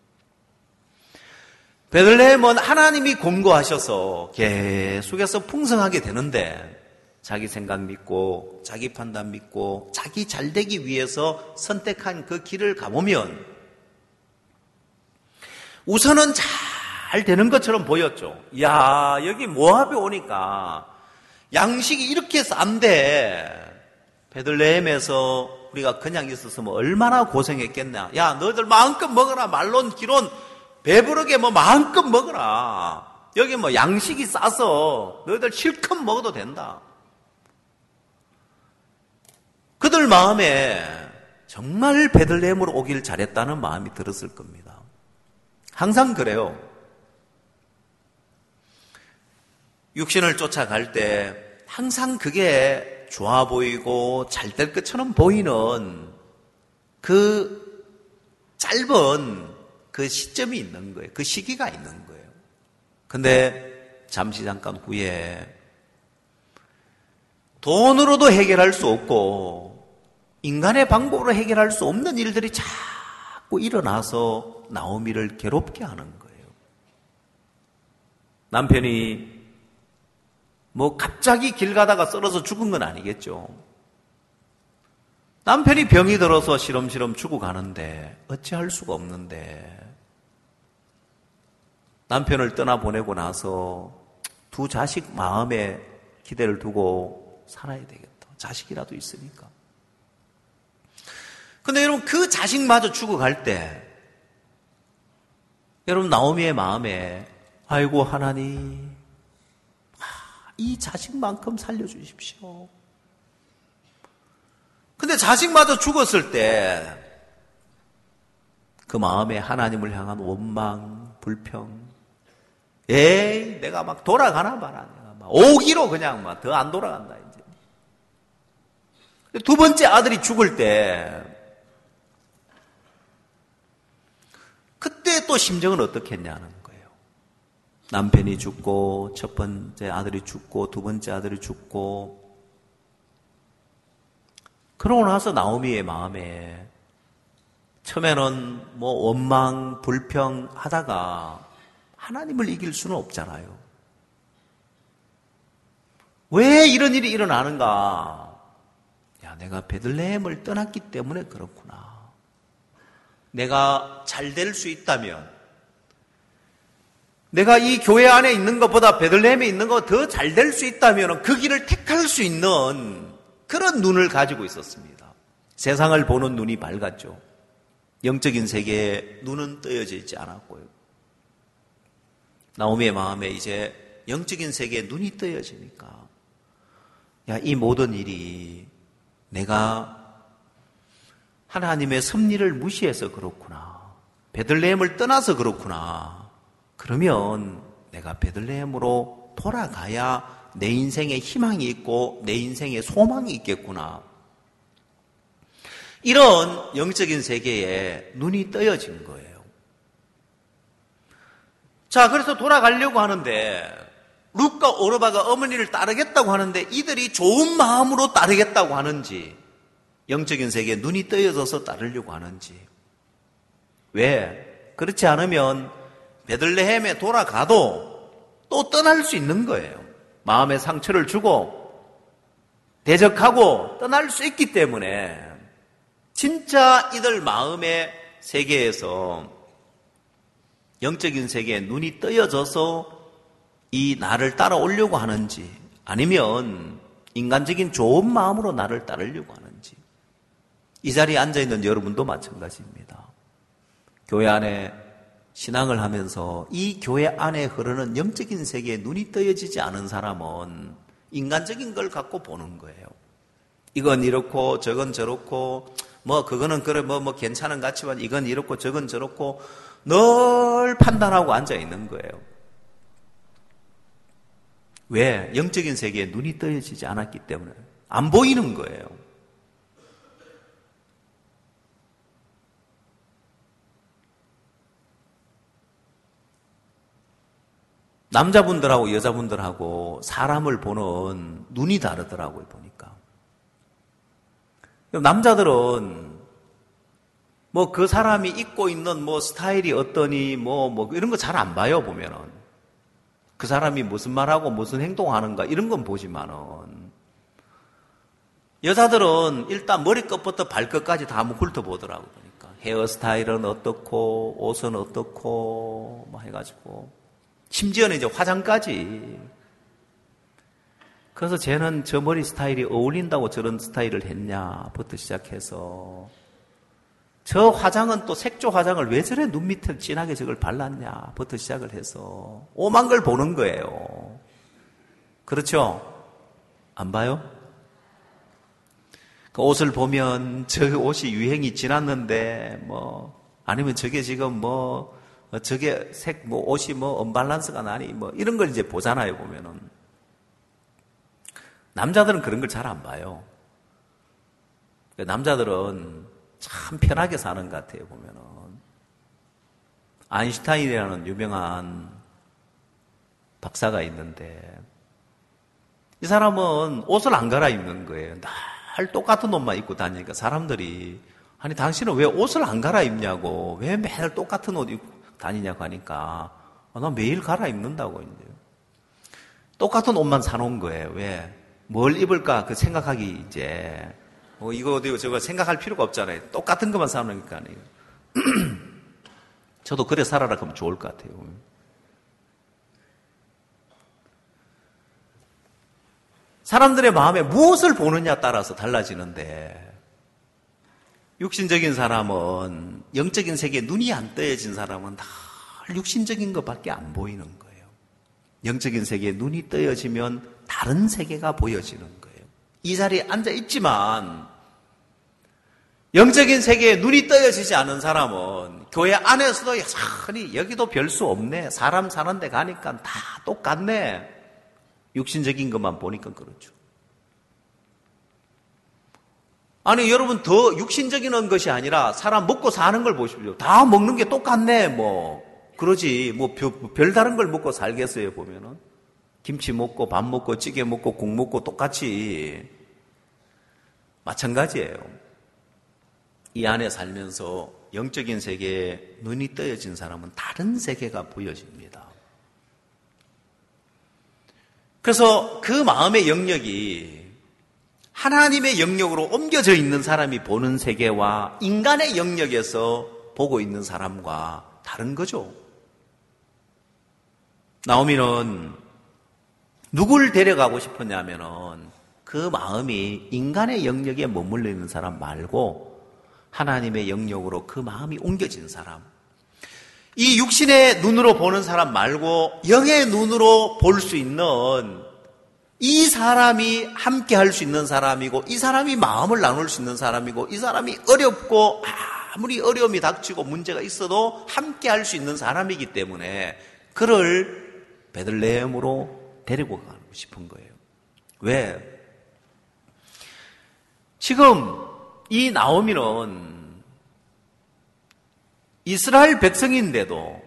S1: 베들레헴은 하나님이 공고하셔서 계속해서 풍성하게 되는데 자기 생각 믿고 자기 판단 믿고 자기 잘되기 위해서 선택한 그 길을 가보면 우선은 잘 되는 것처럼 보였죠. 야, 여기 모압에 오니까 양식이 이렇게 싼데 베들레헴에서 우리가 그냥 있었으면 얼마나 고생했겠냐. 야, 너희들 마음껏 먹어라. 말론 기론 배부르게 뭐 마음껏 먹어라. 여기 뭐 양식이 싸서 너희들 실컷 먹어도 된다. 그들 마음에 정말 베들레헴으로 오길 잘했다는 마음이 들었을 겁니다. 항상 그래요. 육신을 쫓아갈 때 항상 그게 좋아 보이고 잘 될 것처럼 보이는 그 짧은 그 시점이 있는 거예요. 그 시기가 있는 거예요. 근데 잠시 잠깐 후에 돈으로도 해결할 수 없고 인간의 방법으로 해결할 수 없는 일들이 자꾸 일어나서 나오미를 괴롭게 하는 거예요. 남편이 뭐 갑자기 길 가다가 쓰러져 죽은 건 아니겠죠. 남편이 병이 들어서 시름시름 죽어가는데 어찌할 수가 없는데 남편을 떠나보내고 나서 두 자식 마음에 기대를 두고 살아야 되겠다. 자식이라도 있으니까. 근데 여러분 그 자식마저 죽어갈 때 여러분 나오미의 마음에 아이고 하나님 이 자식만큼 살려주십시오. 근데 자식마저 죽었을 때 그 마음에 하나님을 향한 원망, 불평, 에이 내가 막 돌아가나 봐라. 내가 막 오기로 그냥 막 더 안 돌아간다 이제. 두 번째 아들이 죽을 때 그때 또 심정은 어떻겠냐는 거예요. 남편이 죽고 첫 번째 아들이 죽고 두 번째 아들이 죽고 그러고 나서 나오미의 마음에 처음에는 뭐 원망, 불평 하다가 하나님을 이길 수는 없잖아요. 왜 이런 일이 일어나는가? 야, 내가 베들레헴을 떠났기 때문에 그렇구나. 내가 잘 될 수 있다면 내가 이 교회 안에 있는 것보다 베들레헴에 있는 것 더 잘 될 수 있다면 그 길을 택할 수 있는 그런 눈을 가지고 있었습니다. 세상을 보는 눈이 밝았죠. 영적인 세계에 눈은 뜨여져 있지 않았고요. 나오미의 마음에 이제 영적인 세계에 눈이 뜨여지니까 야, 이 모든 일이 내가 하나님의 섭리를 무시해서 그렇구나. 베들레헴을 떠나서 그렇구나. 그러면 내가 베들레헴으로 돌아가야 내 인생에 희망이 있고 내 인생에 소망이 있겠구나. 이런 영적인 세계에 눈이 떠여진 거예요. 자, 그래서 돌아가려고 하는데 룻과 오르바가 어머니를 따르겠다고 하는데 이들이 좋은 마음으로 따르겠다고 하는지 영적인 세계에 눈이 떠여져서 따르려고 하는지 왜? 그렇지 않으면 베들레헴에 돌아가도 또 떠날 수 있는 거예요. 마음의 상처를 주고 대적하고 떠날 수 있기 때문에 진짜 이들 마음의 세계에서 영적인 세계에 눈이 떠여져서 이 나를 따라오려고 하는지 아니면 인간적인 좋은 마음으로 나를 따르려고 하는지 이 자리에 앉아있는 여러분도 마찬가지입니다. 교회 안에 신앙을 하면서 이 교회 안에 흐르는 영적인 세계에 눈이 떠여지지 않은 사람은 인간적인 걸 갖고 보는 거예요. 이건 이렇고 저건 저렇고 뭐 그거는 그래 뭐, 뭐 괜찮은 것 같지만 이건 이렇고 저건 저렇고 늘 판단하고 앉아있는 거예요. 왜? 영적인 세계에 눈이 떠여지지 않았기 때문에 안 보이는 거예요. 남자분들하고 여자분들하고 사람을 보는 눈이 다르더라고요, 보니까. 남자들은 뭐 그 사람이 입고 있는 뭐 스타일이 어떠니 뭐, 뭐 이런 거 잘 안 봐요, 보면은. 그 사람이 무슨 말하고 무슨 행동하는가 이런 건 보지만은. 여자들은 일단 머리끝부터 발끝까지 다 한번 훑어보더라고요, 보니까. 헤어스타일은 어떻고, 옷은 어떻고, 뭐 해가지고. 심지어는 이제 화장까지. 그래서 쟤는 저 머리 스타일이 어울린다고 저런 스타일을 했냐부터 시작해서 저 화장은 또 색조 화장을 왜 저래 눈 밑에 진하게 저걸 발랐냐부터 시작을 해서 오만 걸 보는 거예요. 그렇죠? 안 봐요? 그 옷을 보면 저 옷이 유행이 지났는데 뭐 아니면 저게 지금 뭐 저게 색, 뭐, 옷이 뭐, 언밸런스가 나니, 뭐, 이런 걸 이제 보잖아요, 보면은. 남자들은 그런 걸 잘 안 봐요. 남자들은 참 편하게 사는 것 같아요, 보면은. 아인슈타인이라는 유명한 박사가 있는데, 이 사람은 옷을 안 갈아입는 거예요. 늘 똑같은 옷만 입고 다니니까 사람들이, 아니, 당신은 왜 옷을 안 갈아입냐고, 왜 매일 똑같은 옷 입고, 다니냐고 하니까 아, 나 매일 갈아입는다고 이제 똑같은 옷만 사놓은 거예요. 왜? 뭘 입을까 그 생각하기 이제 뭐 이거 어디고 저거 생각할 필요가 없잖아요. 똑같은 것만 사놓으니까 저도 그래 살아라 그러면 좋을 것 같아요. 사람들의 마음에 무엇을 보느냐 따라서 달라지는데 육신적인 사람은 영적인 세계에 눈이 안 떠여진 사람은 다 육신적인 것밖에 안 보이는 거예요. 영적인 세계에 눈이 떠여지면 다른 세계가 보여지는 거예요. 이 자리에 앉아 있지만 영적인 세계에 눈이 떠여지지 않은 사람은 교회 안에서도 여전히 여기도 별 수 없네. 사람 사는 데 가니까 다 똑같네. 육신적인 것만 보니까 그렇죠. 아니 여러분 더 육신적인 것이 아니라 사람 먹고 사는 걸 보십시오. 다 먹는 게 똑같네 뭐 그러지 뭐 별다른 걸 먹고 살겠어요 보면은 김치 먹고 밥 먹고 찌개 먹고 국 먹고 똑같이 마찬가지예요. 이 안에 살면서 영적인 세계에 눈이 떠여진 사람은 다른 세계가 보여집니다. 그래서 그 마음의 영역이 하나님의 영역으로 옮겨져 있는 사람이 보는 세계와 인간의 영역에서 보고 있는 사람과 다른 거죠. 나오미는 누굴 데려가고 싶었냐면은 그 마음이 인간의 영역에 머물러 있는 사람 말고 하나님의 영역으로 그 마음이 옮겨진 사람. 이 육신의 눈으로 보는 사람 말고 영의 눈으로 볼 수 있는 이 사람이 함께 할 수 있는 사람이고 이 사람이 마음을 나눌 수 있는 사람이고 이 사람이 어렵고 아무리 어려움이 닥치고 문제가 있어도 함께 할 수 있는 사람이기 때문에 그를 베들레헴으로 데리고 가고 싶은 거예요. 왜? 지금 이 나오미는 이스라엘 백성인데도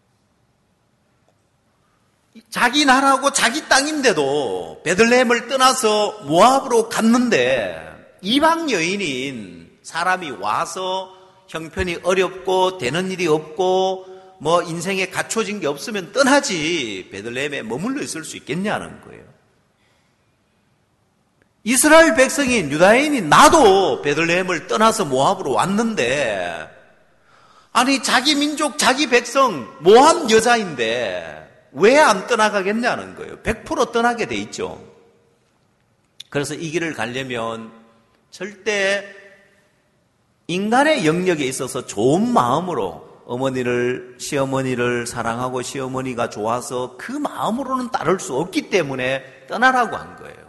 S1: 자기 나라고 자기 땅인데도 베들레헴을 떠나서 모압으로 갔는데 이방 여인인 사람이 와서 형편이 어렵고 되는 일이 없고 뭐 인생에 갖춰진 게 없으면 떠나지 베들레헴에 머물러 있을 수 있겠냐는 거예요. 이스라엘 백성인 유다인이 나도 베들레헴을 떠나서 모압으로 왔는데, 아니 자기 민족 자기 백성 모압 여자인데 왜 안 떠나가겠냐는 거예요. 백 퍼센트 떠나게 돼 있죠. 그래서 이 길을 가려면 절대 인간의 영역에 있어서 좋은 마음으로 어머니를, 시어머니를 사랑하고 시어머니가 좋아서 그 마음으로는 따를 수 없기 때문에 떠나라고 한 거예요.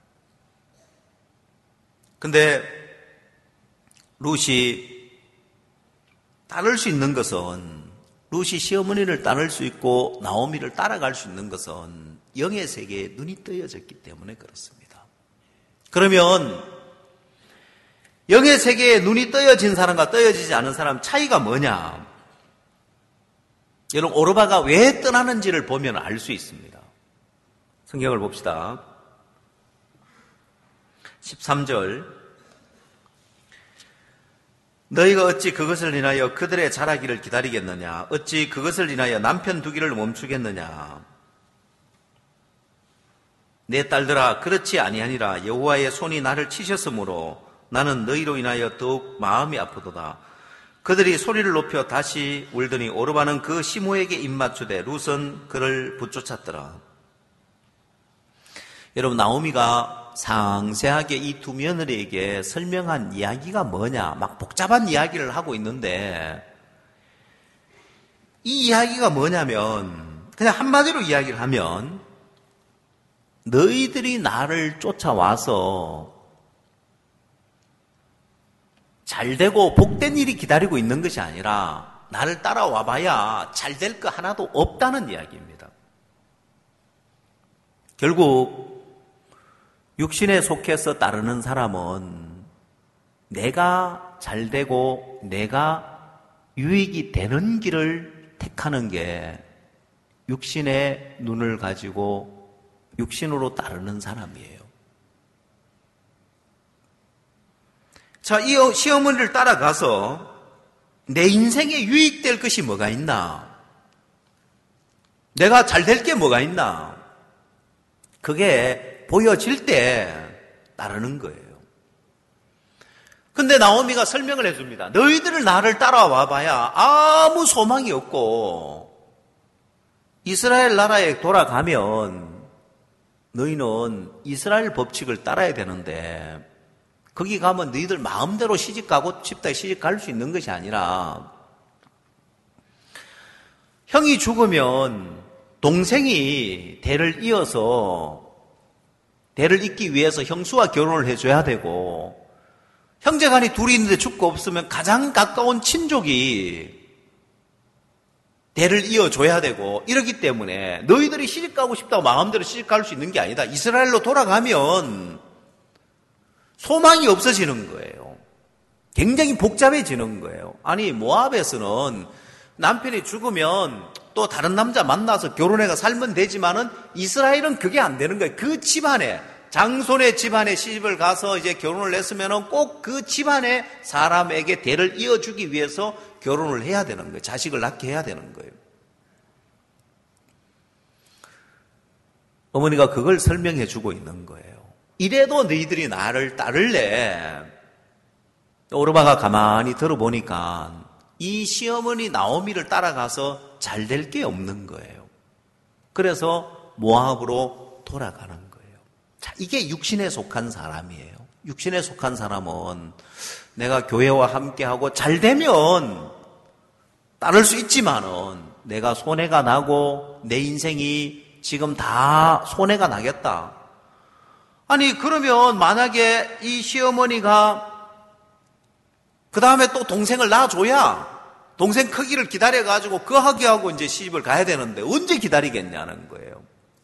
S1: 근데 룻이 따를 수 있는 것은, 룻이 시어머니를 따를 수 있고 나오미를 따라갈 수 있는 것은 영의 세계에 눈이 뜨여졌기 때문에 그렇습니다. 그러면 영의 세계에 눈이 뜨여진 사람과 뜨여지지 않은 사람 차이가 뭐냐? 여러분, 오르바가 왜 떠나는지를 보면 알 수 있습니다. 성경을 봅시다. 십삼 절. 너희가 어찌 그것을 인하여 그들의 자라기를 기다리겠느냐? 어찌 그것을 인하여 남편 두기를 멈추겠느냐? 내 딸들아, 그렇지 아니하니라. 여호와의 손이 나를 치셨으므로 나는 너희로 인하여 더욱 마음이 아프도다. 그들이 소리를 높여 다시 울더니 오르바는 그 시모에게 입맞추되 룻은 그를 붙쫓았더라. 여러분, 나오미가 상세하게 이 두 며느리에게 설명한 이야기가 뭐냐? 막 복잡한 이야기를 하고 있는데, 이 이야기가 뭐냐면 그냥 한마디로 이야기를 하면, 너희들이 나를 쫓아와서 잘되고 복된 일이 기다리고 있는 것이 아니라 나를 따라와 봐야 잘될 거 하나도 없다는 이야기입니다. 결국 육신에 속해서 따르는 사람은 내가 잘되고 내가 유익이 되는 길을 택하는 게 육신의 눈을 가지고 육신으로 따르는 사람이에요. 자, 이 시어머니를 따라가서 내 인생에 유익될 것이 뭐가 있나? 내가 잘 될 게 뭐가 있나? 그게 보여질 때 따르는 거예요. 근데 나오미가 설명을 해줍니다. 너희들을 나를 따라와 봐야 아무 소망이 없고 이스라엘 나라에 돌아가면 너희는 이스라엘 법칙을 따라야 되는데 거기 가면 너희들 마음대로 시집가고 싶다 시집 갈 수 있는 것이 아니라 형이 죽으면 동생이 대를 이어서 대를 잇기 위해서 형수와 결혼을 해줘야 되고 형제간이 둘이 있는데 죽고 없으면 가장 가까운 친족이 대를 이어줘야 되고 이러기 때문에 너희들이 시집가고 싶다고 마음대로 시집갈 수 있는 게 아니다. 이스라엘로 돌아가면 소망이 없어지는 거예요. 굉장히 복잡해지는 거예요. 아니 모압에서는 남편이 죽으면 또 다른 남자 만나서 결혼해가 살면 되지만은 이스라엘은 그게 안 되는 거예요. 그 집안에 장손의 집안에 시집을 가서 이제 결혼을 했으면은 꼭 그 집안의 사람에게 대를 이어주기 위해서 결혼을 해야 되는 거예요. 자식을 낳게 해야 되는 거예요. 어머니가 그걸 설명해 주고 있는 거예요. 이래도 너희들이 나를 따를래. 오르바가 가만히 들어보니까 이 시어머니 나오미를 따라가서 잘 될 게 없는 거예요. 그래서 모압으로 돌아가는 거예요. 자, 이게 육신에 속한 사람이에요. 육신에 속한 사람은 내가 교회와 함께하고 잘 되면 따를 수 있지만은 내가 손해가 나고 내 인생이 지금 다 손해가 나겠다. 아니 그러면 만약에 이 시어머니가 그 다음에 또 동생을 낳아줘야 동생 크기를 기다려가지고 그 하기하고 이제 시집을 가야 되는데 언제 기다리겠냐는 거예요.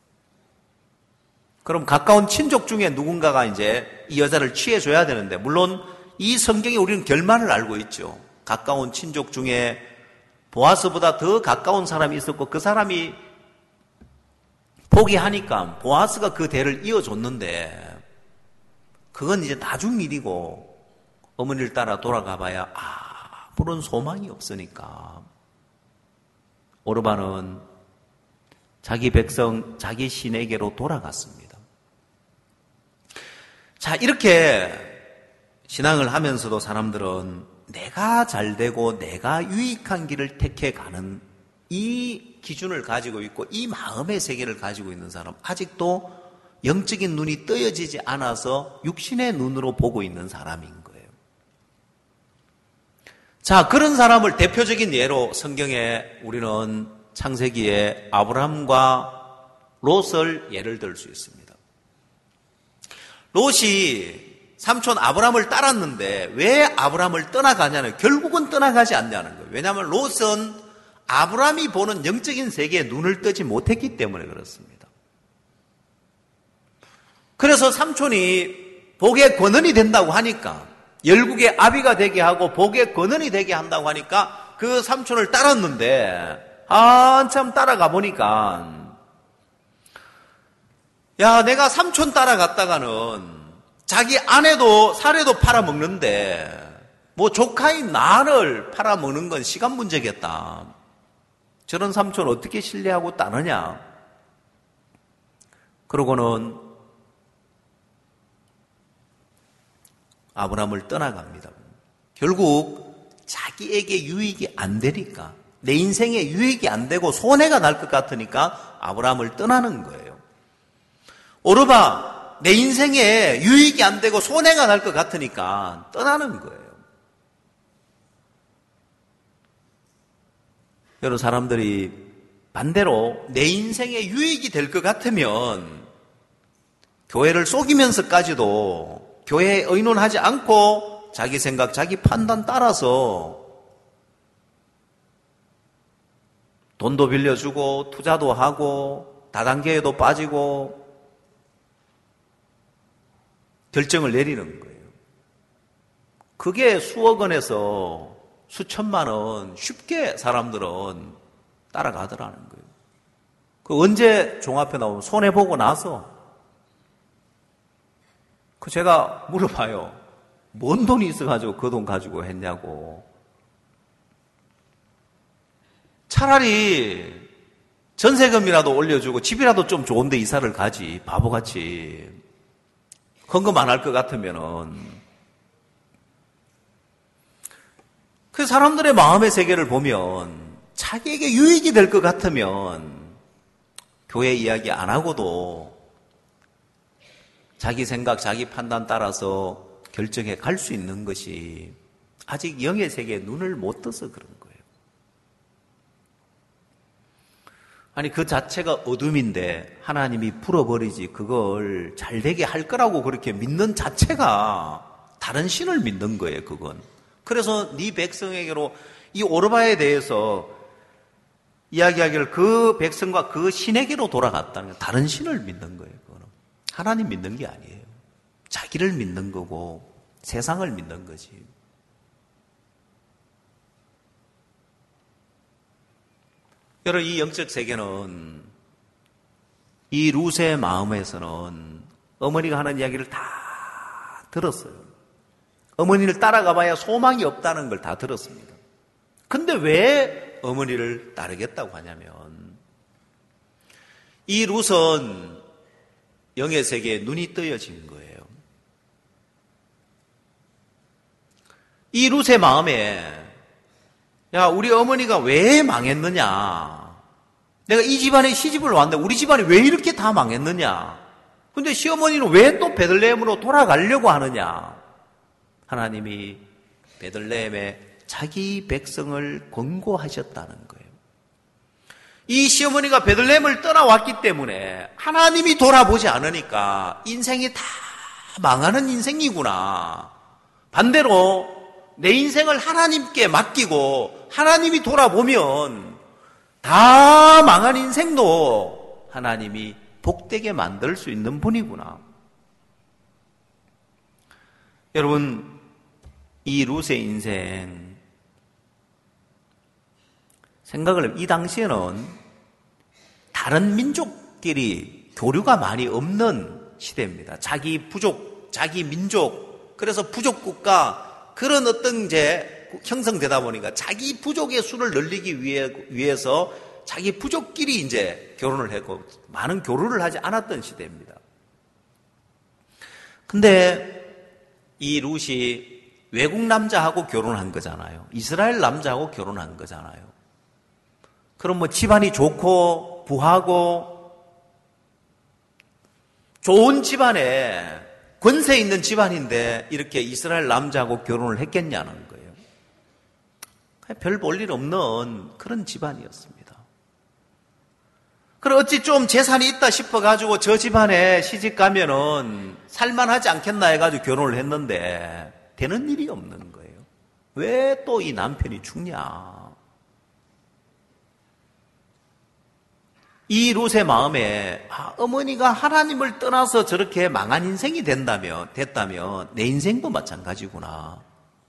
S1: 그럼 가까운 친족 중에 누군가가 이제 이 여자를 취해줘야 되는데, 물론 이 성경에 우리는 결말을 알고 있죠. 가까운 친족 중에 보아스보다 더 가까운 사람이 있었고 그 사람이 포기하니까 보아스가 그 대를 이어줬는데 그건 이제 나중 일이고 어머니를 따라 돌아가 봐야 아무런 소망이 없으니까 오르바는 자기 백성, 자기 신에게로 돌아갔습니다. 자, 이렇게 신앙을 하면서도 사람들은 내가 잘 되고 내가 유익한 길을 택해 가는 이 기준을 가지고 있고 이 마음의 세계를 가지고 있는 사람, 아직도 영적인 눈이 떠여지지 않아서 육신의 눈으로 보고 있는 사람인 거예요. 자, 그런 사람을 대표적인 예로 성경에 우리는 창세기에 아브라함과 롯을 예를 들 수 있습니다. 롯이 삼촌 아브라함을 따랐는데 왜 아브라함을 떠나가냐는, 결국은 떠나가지 않냐는 거예요. 왜냐하면 롯은 아브라함이 보는 영적인 세계에 눈을 뜨지 못했기 때문에 그렇습니다. 그래서 삼촌이 복의 권원이 된다고 하니까, 열국의 아비가 되게 하고 복의 권원이 되게 한다고 하니까 그 삼촌을 따랐는데 한참 따라가 보니까, 야, 내가 삼촌 따라갔다가는 자기 아내도 사례도 팔아먹는데 뭐 조카인 나를 팔아먹는 건 시간 문제겠다. 저런 삼촌 어떻게 신뢰하고 따르냐. 그러고는 아브라함을 떠나갑니다. 결국 자기에게 유익이 안 되니까, 내 인생에 유익이 안 되고 손해가 날 것 같으니까 아브라함을 떠나는 거예요. 오르바, 내 인생에 유익이 안 되고 손해가 날 것 같으니까 떠나는 거예요. 여러 사람들이 반대로 내 인생에 유익이 될 것 같으면 교회를 속이면서까지도 교회에 의논하지 않고 자기 생각, 자기 판단 따라서 돈도 빌려주고 투자도 하고 다단계에도 빠지고 결정을 내리는 거예요. 그게 수억 원에서 수천만 원 쉽게 사람들은 따라가더라는 거예요. 그 언제 종합해 나오면 손해보고 나서. 그 제가 물어봐요. 뭔 돈이 있어가지고 그 돈 가지고 했냐고. 차라리 전세금이라도 올려주고 집이라도 좀 좋은 데 이사를 가지, 바보같이. 헌금 안 할 것 같으면은. 그 사람들의 마음의 세계를 보면 자기에게 유익이 될 것 같으면 교회 이야기 안 하고도 자기 생각, 자기 판단 따라서 결정해 갈 수 있는 것이 아직 영의 세계에 눈을 못 떠서 그런 거예요. 아니, 그 자체가 어둠인데 하나님이 풀어버리지 그걸 잘 되게 할 거라고 그렇게 믿는 자체가 다른 신을 믿는 거예요, 그건. 그래서 네 백성에게로 이 오르바에 대해서 이야기하기를 그 백성과 그 신에게로 돌아갔다는 거예요. 다른 신을 믿는 거예요, 그거는. 하나님 믿는 게 아니에요. 자기를 믿는 거고 세상을 믿는 거지. 여러분, 이 영적 세계는 이 룻의 마음에서는 어머니가 하는 이야기를 다 들었어요. 어머니를 따라가 봐야 소망이 없다는 걸 다 들었습니다. 근데 왜 어머니를 따르겠다고 하냐면 이 룻은 영의 세계에 눈이 떠여진 거예요. 이 룻의 마음에 야, 우리 어머니가 왜 망했느냐? 내가 이 집안에 시집을 왔는데 우리 집안이 왜 이렇게 다 망했느냐? 근데 시어머니는 왜 또 베들레헴으로 돌아가려고 하느냐? 하나님이 베들레헴에 자기 백성을 권고하셨다는 거예요. 이 시어머니가 베들레헴을 떠나왔기 때문에 하나님이 돌아보지 않으니까 인생이 다 망하는 인생이구나. 반대로 내 인생을 하나님께 맡기고 하나님이 돌아보면 다 망한 인생도 하나님이 복되게 만들 수 있는 분이구나. 여러분, 이 룻의 인생 생각을 해보면 이 당시에는 다른 민족끼리 교류가 많이 없는 시대입니다. 자기 부족, 자기 민족, 그래서 부족국가 그런 어떤 이제 형성되다 보니까 자기 부족의 수를 늘리기 위해, 위해서 자기 부족끼리 이제 결혼을 했고 많은 교류를 하지 않았던 시대입니다. 근데 이 룻이 외국 남자하고 결혼한 거잖아요. 이스라엘 남자하고 결혼한 거잖아요. 그럼 뭐 집안이 좋고 부하고 좋은 집안에 권세 있는 집안인데 이렇게 이스라엘 남자하고 결혼을 했겠냐는 거예요. 별 볼 일 없는 그런 집안이었습니다. 그리고 어찌 좀 재산이 있다 싶어가지고 저 집안에 시집 가면은 살만하지 않겠나 해가지고 결혼을 했는데 되는 일이 없는 거예요. 왜 또 이 남편이 죽냐? 이 룻의 마음에 아, 어머니가 하나님을 떠나서 저렇게 망한 인생이 된다면, 됐다면 내 인생도 마찬가지구나.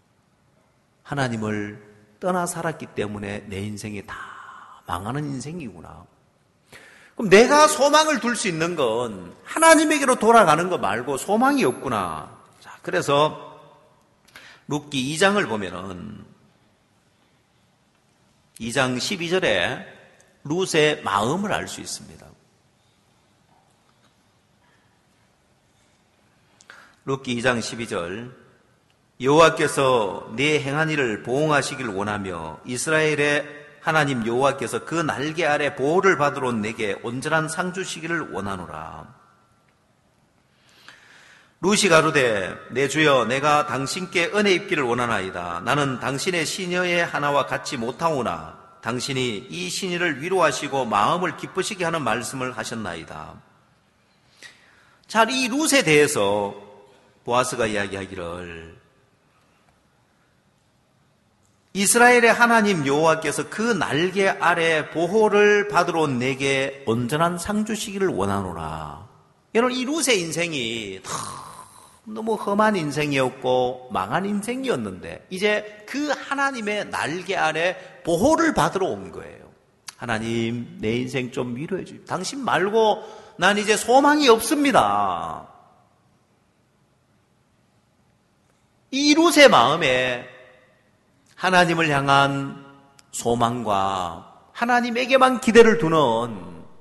S1: 하나님을 떠나 살았기 때문에 내 인생이 다 망하는 인생이구나. 그럼 내가 소망을 둘 수 있는 건 하나님에게로 돌아가는 거 말고 소망이 없구나. 자, 그래서 룻기 이 장을 보면은 이 장 십이 절에 룻의 마음을 알 수 있습니다. 룻기 이 장 십이 절 여호와께서 네 행한 일을 보응하시길 원하며 이스라엘의 하나님 여호와께서 그 날개 아래 보호를 받으러 온 내게 온전한 상 주시기를 원하노라. 룻이 가로되 내 주여 내가 당신께 은혜 입기를 원하나이다. 나는 당신의 시녀의 하나와 같지 못하오나 당신이 이 시녀를 위로하시고 마음을 기쁘시게 하는 말씀을 하셨나이다. 자, 이 룻에 대해서 보아스가 이야기하기를 이스라엘의 하나님 여호와께서 그 날개 아래 보호를 받으러 온 내게 온전한 상 주시기를 원하노라. 여러분, 이 룻의 인생이 너무 험한 인생이었고 망한 인생이었는데 이제 그 하나님의 날개 아래 보호를 받으러 온 거예요. 하나님, 내 인생 좀 위로해 주십시오. 당신 말고 난 이제 소망이 없습니다. 이 룻의 마음에 하나님을 향한 소망과 하나님에게만 기대를 두는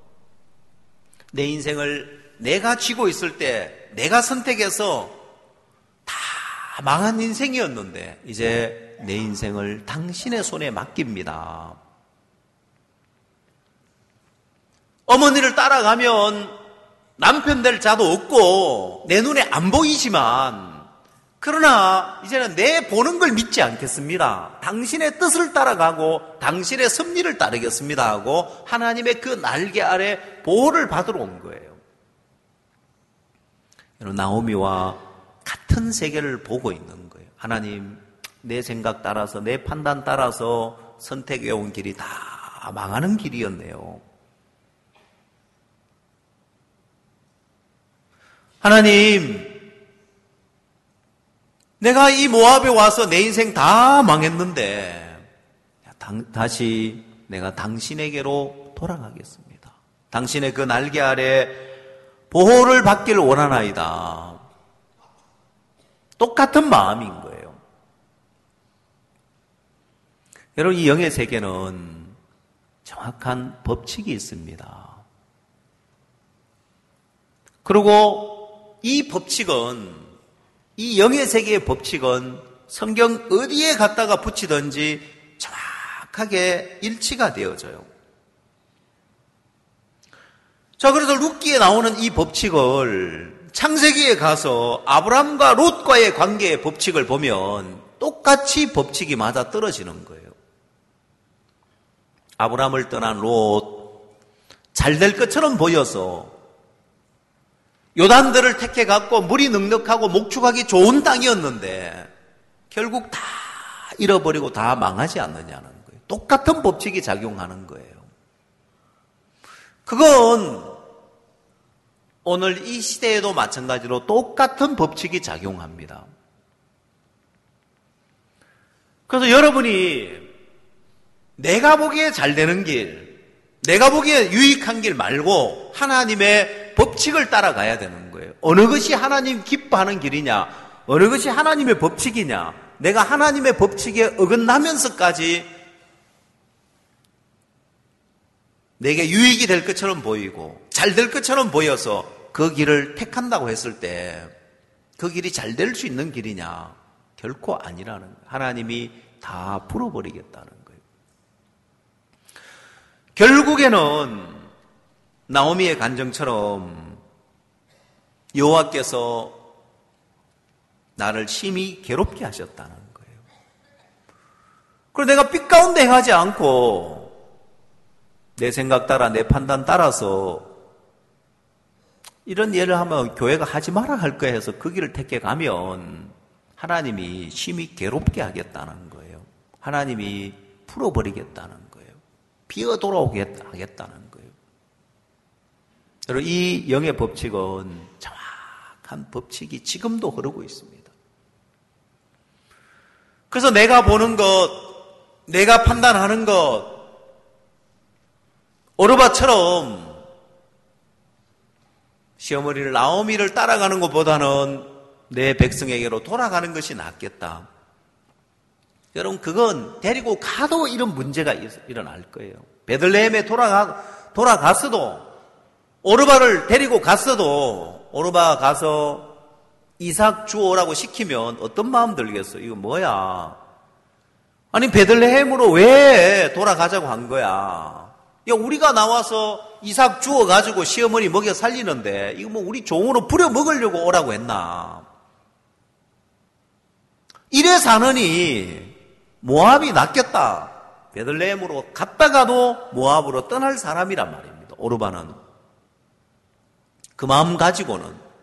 S1: 내 인생을 내가 쥐고 있을 때 내가 선택해서 다 망한 인생이었는데 이제 내 인생을 당신의 손에 맡깁니다. 어머니를 따라가면 남편 될 자도 없고 내 눈에 안 보이지만 그러나 이제는 내 보는 걸 믿지 않겠습니다. 당신의 뜻을 따라가고 당신의 섭리를 따르겠습니다 하고 하나님의 그 날개 아래 보호를 받으러 온 거예요. 나오미와 같은 세계를 보고 있는 거예요. 하나님, 내 생각 따라서 내 판단 따라서 선택해온 길이 다 망하는 길이었네요. 하나님, 내가 이 모압에 와서 내 인생 다 망했는데 다시 내가 당신에게로 돌아가겠습니다. 당신의 그 날개 아래 보호를 받기를 원하나이다. 똑같은 마음인 거예요. 여러분, 이 영의 세계는 정확한 법칙이 있습니다. 그리고 이 법칙은 이 영의 세계의 법칙은 성경 어디에 갖다가 붙이든지 정확하게 일치가 되어져요. 자, 그래서 룻기에 나오는 이 법칙을 창세기에 가서 아브람과 롯과의 관계의 법칙을 보면 똑같이 법칙이 맞아 떨어지는 거예요. 아브람을 떠난 롯, 잘 될 것처럼 보여서 요단들을 택해 갖고 물이 넉넉하고 목축하기 좋은 땅이었는데 결국 다 잃어버리고 다 망하지 않느냐는 거예요. 똑같은 법칙이 작용하는 거예요. 그건 오늘 이 시대에도 마찬가지로 똑같은 법칙이 작용합니다. 그래서 여러분이 내가 보기에 잘 되는 길, 내가 보기에 유익한 길 말고 하나님의 법칙을 따라가야 되는 거예요. 어느 것이 하나님 기뻐하는 길이냐, 어느 것이 하나님의 법칙이냐, 내가 하나님의 법칙에 어긋나면서까지 내게 유익이 될 것처럼 보이고 잘 될 것처럼 보여서 그 길을 택한다고 했을 때 그 길이 잘 될 수 있는 길이냐? 결코 아니라는 거예요. 하나님이 다 풀어버리겠다는 거예요. 결국에는 나오미의 간증처럼 여호와께서 나를 심히 괴롭게 하셨다는 거예요. 그리고 내가 빛 가운데 행하지 않고 내 생각 따라 내 판단 따라서 이런 예를 하면 교회가 하지 마라 할 거야 해서 그 길을 택해 가면 하나님이 심히 괴롭게 하겠다는 거예요. 하나님이 풀어버리겠다는 거예요. 비어 돌아오게 하겠다는 거예요. 여러분, 이 영의 법칙은 정확한 법칙이 지금도 흐르고 있습니다. 그래서 내가 보는 것, 내가 판단하는 것, 오르바처럼 시어머니를 나오미를 따라가는 것보다는 내 백성에게로 돌아가는 것이 낫겠다. 여러분, 그건 데리고 가도 이런 문제가 일어날 거예요. 베들레헴에 돌아가, 돌아갔어도, 오르바를 데리고 갔어도, 오르바 가서 이삭 주오라고 시키면 어떤 마음 들겠어요? 이거 뭐야? 아니, 베들레헴으로 왜 돌아가자고 한 거야? 야, 우리가 나와서 이삭 주워가지고 시어머니 먹여 살리는데, 이거 뭐 우리 종으로 부려 먹으려고 오라고 했나? 이래 사느니, 모압이 낫겠다. 베들레헴으로 갔다가도 모압으로 떠날 사람이란 말입니다. 오르바는. 그 마음 가지고는.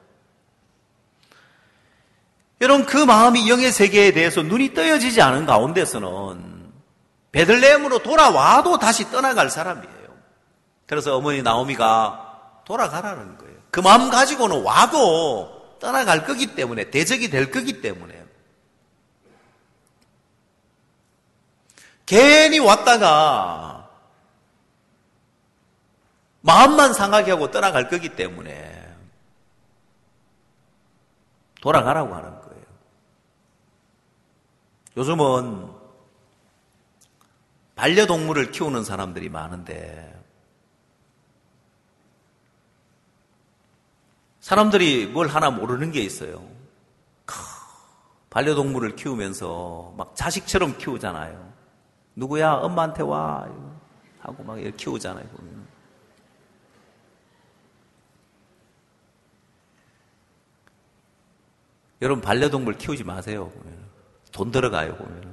S1: 여러분, 그 마음이 영의 세계에 대해서 눈이 떠여지지 않은 가운데서는 베들레헴으로 돌아와도 다시 떠나갈 사람이에요. 그래서 어머니 나오미가 돌아가라는 거예요. 그 마음 가지고는 와도 떠나갈 거기 때문에, 대적이 될 거기 때문에. 괜히 왔다가 마음만 상하게 하고 떠나갈 거기 때문에 돌아가라고 하는 거예요. 요즘은 반려동물을 키우는 사람들이 많은데 사람들이 뭘 하나 모르는 게 있어요. 반려동물을 키우면서 막 자식처럼 키우잖아요. 누구야? 엄마한테 와. 하고 막 이렇게 키우잖아요. 보면. 여러분, 반려동물 키우지 마세요. 보면. 돈 들어가요. 보면.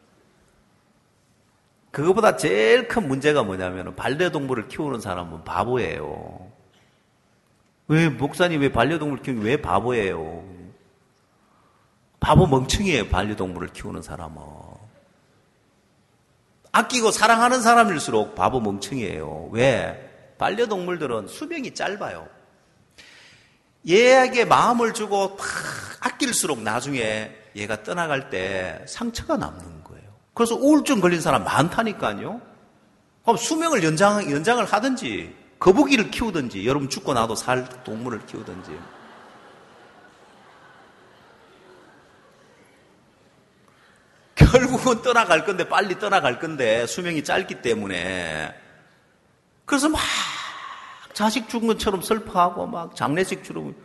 S1: 그거보다 제일 큰 문제가 뭐냐면 반려동물을 키우는 사람은 바보예요. 왜 목사님 왜 반려동물 키우는 왜 바보예요? 바보 멍청이에요. 반려동물을 키우는 사람은. 아끼고 사랑하는 사람일수록 바보 멍청이에요. 왜? 반려동물들은 수명이 짧아요. 얘에게 마음을 주고 탁 아낄수록 나중에 얘가 떠나갈 때 상처가 남는 거예요. 그래서 우울증 걸린 사람 많다니까요. 그럼 수명을 연장, 연장을 하든지 거북이를 키우든지 여러분 죽고 나도 살 동물을 키우든지 결국은 떠나갈 건데 빨리 떠나갈 건데 수명이 짧기 때문에 그래서 막 자식 죽은 것처럼 슬퍼하고 막 장례식 치르고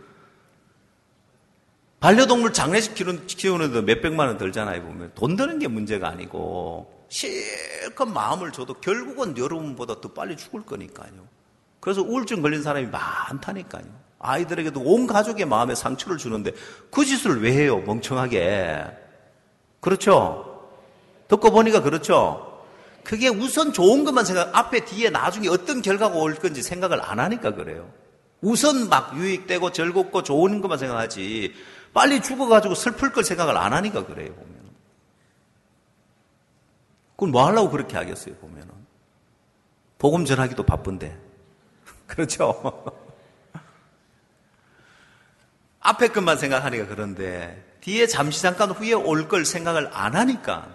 S1: 반려동물 장례식 키우는데 몇백만 원 들잖아요. 보면 돈 드는 게 문제가 아니고 실컷 마음을 줘도 결국은 여러분보다 더 빨리 죽을 거니까요. 그래서 우울증 걸린 사람이 많다니까요. 아이들에게도 온 가족의 마음에 상처를 주는데 그 짓을 왜 해요? 멍청하게. 그렇죠? 듣고 보니까 그렇죠? 그게 우선 좋은 것만 생각, 앞에 뒤에 나중에 어떤 결과가 올 건지 생각을 안 하니까 그래요. 우선 막 유익되고 즐겁고 좋은 것만 생각하지 빨리 죽어가지고 슬플 걸 생각을 안 하니까 그래요. 보면. 그건 뭐 하려고 그렇게 하겠어요. 보면은. 복음 전하기도 바쁜데. 그렇죠? 앞에 것만 생각하니까 그런데 뒤에 잠시 잠깐 후에 올 걸 생각을 안 하니까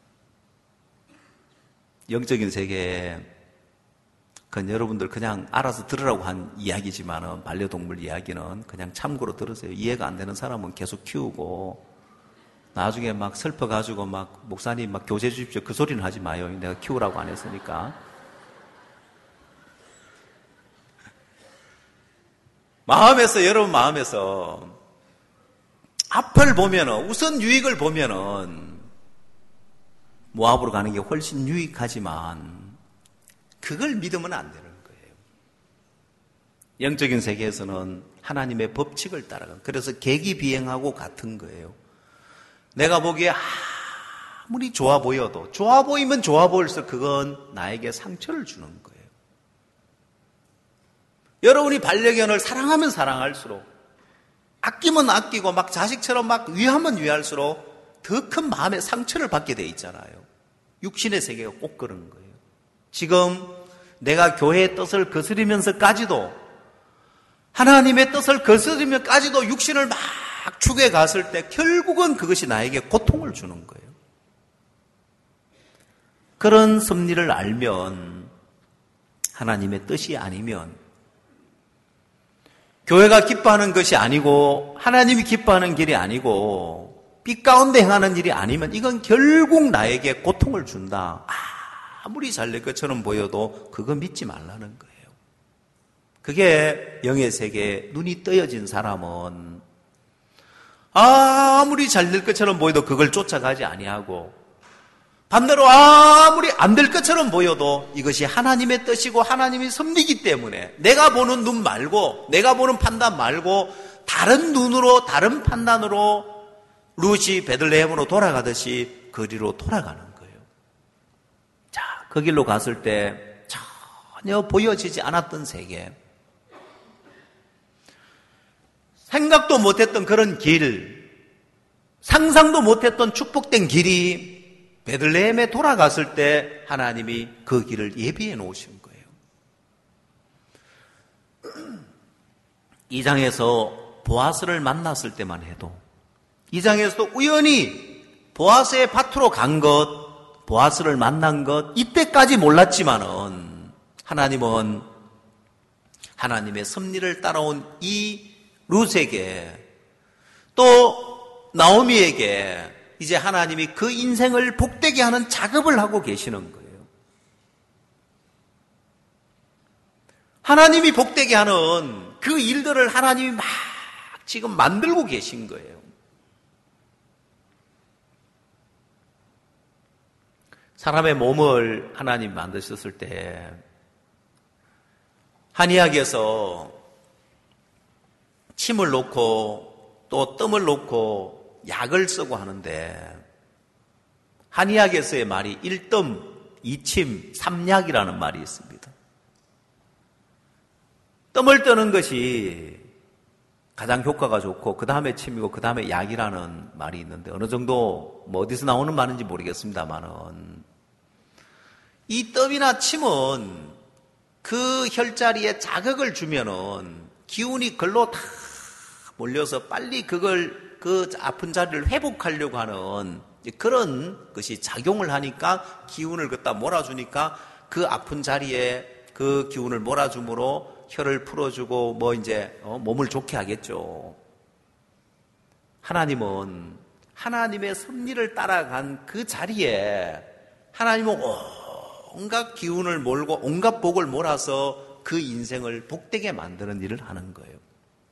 S1: 영적인 세계에 그건 여러분들 그냥 알아서 들으라고 한 이야기지만은 반려동물 이야기는 그냥 참고로 들으세요. 이해가 안 되는 사람은 계속 키우고 나중에 막 슬퍼가지고 막 목사님 막 교제 주십시오. 그 소리는 하지 마요. 내가 키우라고 안 했으니까. 마음에서 여러분 마음에서 앞을 보면은, 우선 유익을 보면은 모압으로 가는 게 훨씬 유익하지만 그걸 믿으면 안 되는 거예요. 영적인 세계에서는 하나님의 법칙을 따라가는, 그래서 계기비행하고 같은 거예요. 내가 보기에 아무리 좋아 보여도, 좋아 보이면 좋아 보일수록 그건 나에게 상처를 주는 거예요. 여러분이 반려견을 사랑하면 사랑할수록, 아끼면 아끼고 막 자식처럼 막 위하면 위할수록 더 큰 마음의 상처를 받게 돼 있잖아요. 육신의 세계가 꼭 그런 거예요. 지금 내가 교회의 뜻을 거스리면서까지도, 하나님의 뜻을 거스리면서까지도 육신을 막 축에 갔을 때 결국은 그것이 나에게 고통을 주는 거예요. 그런 섭리를 알면, 하나님의 뜻이 아니면, 교회가 기뻐하는 것이 아니고 하나님이 기뻐하는 길이 아니고 빛 가운데 행하는 일이 아니면 이건 결국 나에게 고통을 준다. 아무리 잘 될 것처럼 보여도 그거 믿지 말라는 거예요. 그게 영의 세계에 눈이 떠여진 사람은 아무리 잘 될 것처럼 보여도 그걸 쫓아가지 아니하고, 반대로 아무리 안 될 것처럼 보여도 이것이 하나님의 뜻이고 하나님의 섭리이기 때문에 내가 보는 눈 말고, 내가 보는 판단 말고 다른 눈으로, 다른 판단으로 룻이 베들레헴으로 돌아가듯이 거리로 돌아가는 거예요. 자, 그 길로 갔을 때 전혀 보여지지 않았던 세계, 생각도 못했던 그런 길, 상상도 못했던 축복된 길이 베들레헴에 돌아갔을 때 하나님이 그 길을 예비해 놓으신 거예요. 이 장에서 보아스를 만났을 때만 해도, 이 장에서도 우연히 보아스의 밭으로 간 것, 보아스를 만난 것, 이때까지 몰랐지만은 하나님은 하나님의 섭리를 따라온 이 룻에게, 또 나오미에게 이제 하나님이 그 인생을 복되게 하는 작업을 하고 계시는 거예요. 하나님이 복되게 하는 그 일들을 하나님이 막 지금 만들고 계신 거예요. 사람의 몸을 하나님 만드셨을 때 한의학에서 침을 놓고 또 뜸을 놓고 약을 쓰고 하는데, 한의학에서의 말이 일뜸, 이침, 삼약이라는 말이 있습니다. 뜸을 뜨는 것이 가장 효과가 좋고 그 다음에 침이고 그 다음에 약이라는 말이 있는데, 어느 정도 뭐 어디서 나오는 말인지 모르겠습니다만은 이 뜸이나 침은 그 혈자리에 자극을 주면은 기운이 글로 다 몰려서 빨리 그걸, 그 아픈 자리를 회복하려고 하는 그런 것이 작용을 하니까, 기운을 갖다 몰아주니까 그 아픈 자리에 그 기운을 몰아줌으로 혈을 풀어주고 뭐 이제 몸을 좋게 하겠죠. 하나님은 하나님의 섭리를 따라간 그 자리에 하나님은 온갖 기운을 몰고 온갖 복을 몰아서 그 인생을 복되게 만드는 일을 하는 거예요.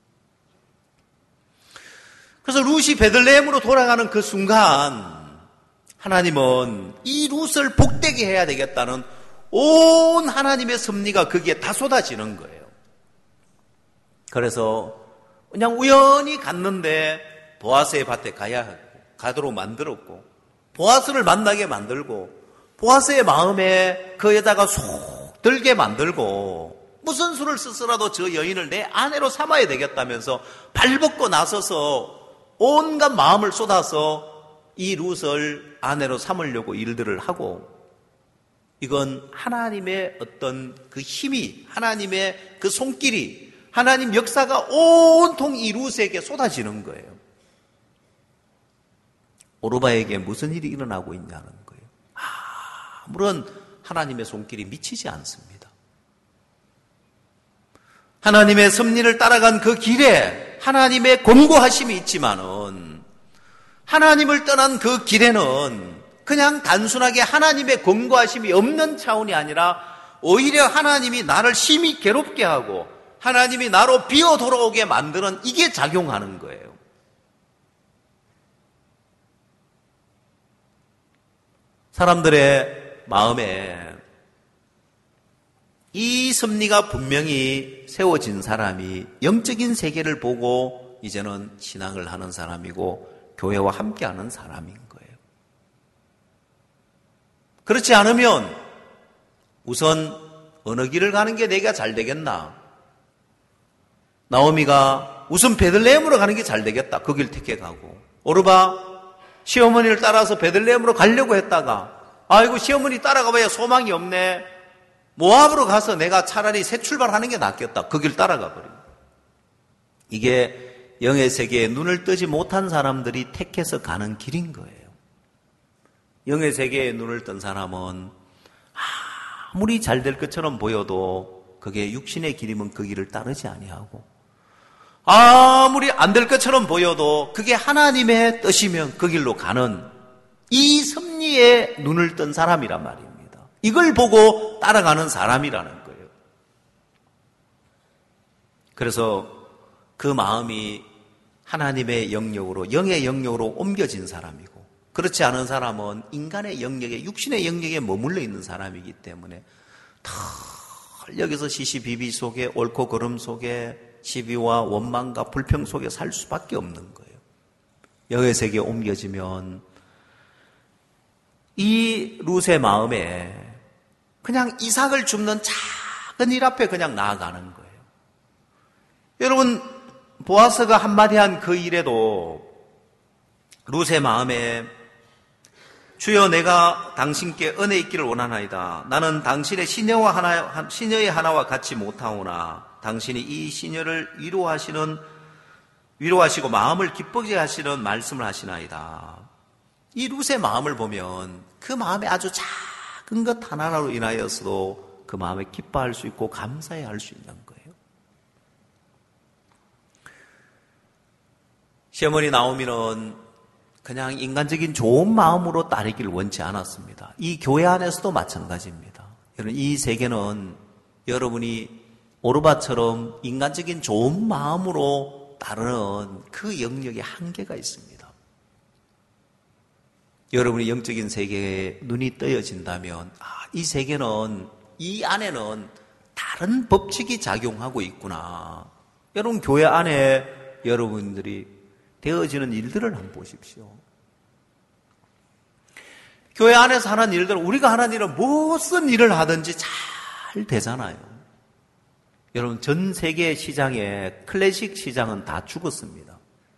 S1: 그래서 룻이 베들레헴으로 돌아가는 그 순간 하나님은 이 룻을 복되게 해야 되겠다는 온 하나님의 섭리가 거기에 다 쏟아지는 거예요. 그래서 그냥 우연히 갔는데 보아스의 밭에 가야 하고, 가도록 만들었고, 보아스를 만나게 만들고, 보아스의 마음에 그 여자가 속 들게 만들고, 무슨 수를 쓰더라도 저 여인을 내 아내로 삼아야 되겠다면서 발벗고 나서서 온갖 마음을 쏟아서 이 룻을 아내로 삼으려고 일들을 하고, 이건 하나님의 어떤 그 힘이, 하나님의 그 손길이, 하나님 역사가 온통 이 룻에게 쏟아지는 거예요. 오르바에게 무슨 일이 일어나고 있냐는 거예요. 아무런 하나님의 손길이 미치지 않습니다. 하나님의 섭리를 따라간 그 길에 하나님의 권고하심이 있지만은, 하나님을 떠난 그 길에는 그냥 단순하게 하나님의 권고하심이 없는 차원이 아니라 오히려 하나님이 나를 심히 괴롭게 하고 하나님이 나로 비어 돌아오게 만드는, 이게 작용하는 거예요. 사람들의 마음에 이 섭리가 분명히 세워진 사람이 영적인 세계를 보고 이제는 신앙을 하는 사람이고 교회와 함께하는 사람인 거예요. 그렇지 않으면 우선 어느 길을 가는 게 내가 잘 되겠나? 나오미가 우선 베들레헴으로 가는 게 잘 되겠다. 그 길 택해 가고. 오르바 시어머니를 따라서 베들레헴으로 가려고 했다가 아이고 시어머니 따라가봐야 소망이 없네. 모압으로 가서 내가 차라리 새 출발하는 게 낫겠다. 그 길 따라가 버립니다. 이게 영의 세계에 눈을 뜨지 못한 사람들이 택해서 가는 길인 거예요. 영의 세계에 눈을 뜬 사람은 아무리 잘 될 것처럼 보여도 그게 육신의 길이면 그 길을 따르지 아니하고 아무리 안 될 것처럼 보여도 그게 하나님의 뜻이면 그 길로 가는 이 섭리에 눈을 뜬 사람이란 말입니다. 이걸 보고 따라가는 사람이라는 거예요. 그래서 그 마음이 하나님의 영역으로, 영의 영역으로 옮겨진 사람이고 그렇지 않은 사람은 인간의 영역에, 육신의 영역에 머물러 있는 사람이기 때문에 늘 여기서 시시비비 속에, 옳고 그름 속에 시비와 원망과 불평 속에 살 수밖에 없는 거예요. 영의 세계에 옮겨지면 이 룻의 마음에 그냥 이삭을 줍는 작은 일 앞에 그냥 나아가는 거예요. 여러분, 보아스가 한마디 한 그 일에도 룻의 마음에 주여 내가 당신께 은혜 있기를 원하나이다. 나는 당신의 시녀와 하나, 시녀의 하나와 같이 못하오나 당신이 이 시녀를 위로하시는, 위로하시고 마음을 기쁘게 하시는 말씀을 하시나이다. 이 룻의 마음을 보면 그 마음에 아주 작은 것 하나로 인하여서도 그 마음에 기뻐할 수 있고 감사해 할 수 있는 거예요. 시어머니 나오미는 그냥 인간적인 좋은 마음으로 따르기를 원치 않았습니다. 이 교회 안에서도 마찬가지입니다. 여러분, 이 세계는 여러분이 오르바처럼 인간적인 좋은 마음으로 따르는 그 영역에 한계가 있습니다. 여러분이 영적인 세계에 눈이 떠여진다면 아, 이 세계는, 이 안에는 다른 법칙이 작용하고 있구나. 여러분, 교회 안에 여러분들이 되어지는 일들을 한번 보십시오. 교회 안에서 하는 일들은 우리가 하는 일은 무슨 일을 하든지 잘 되잖아요. 여러분, 전 세계 시장에 클래식 시장은 다 죽었습니다.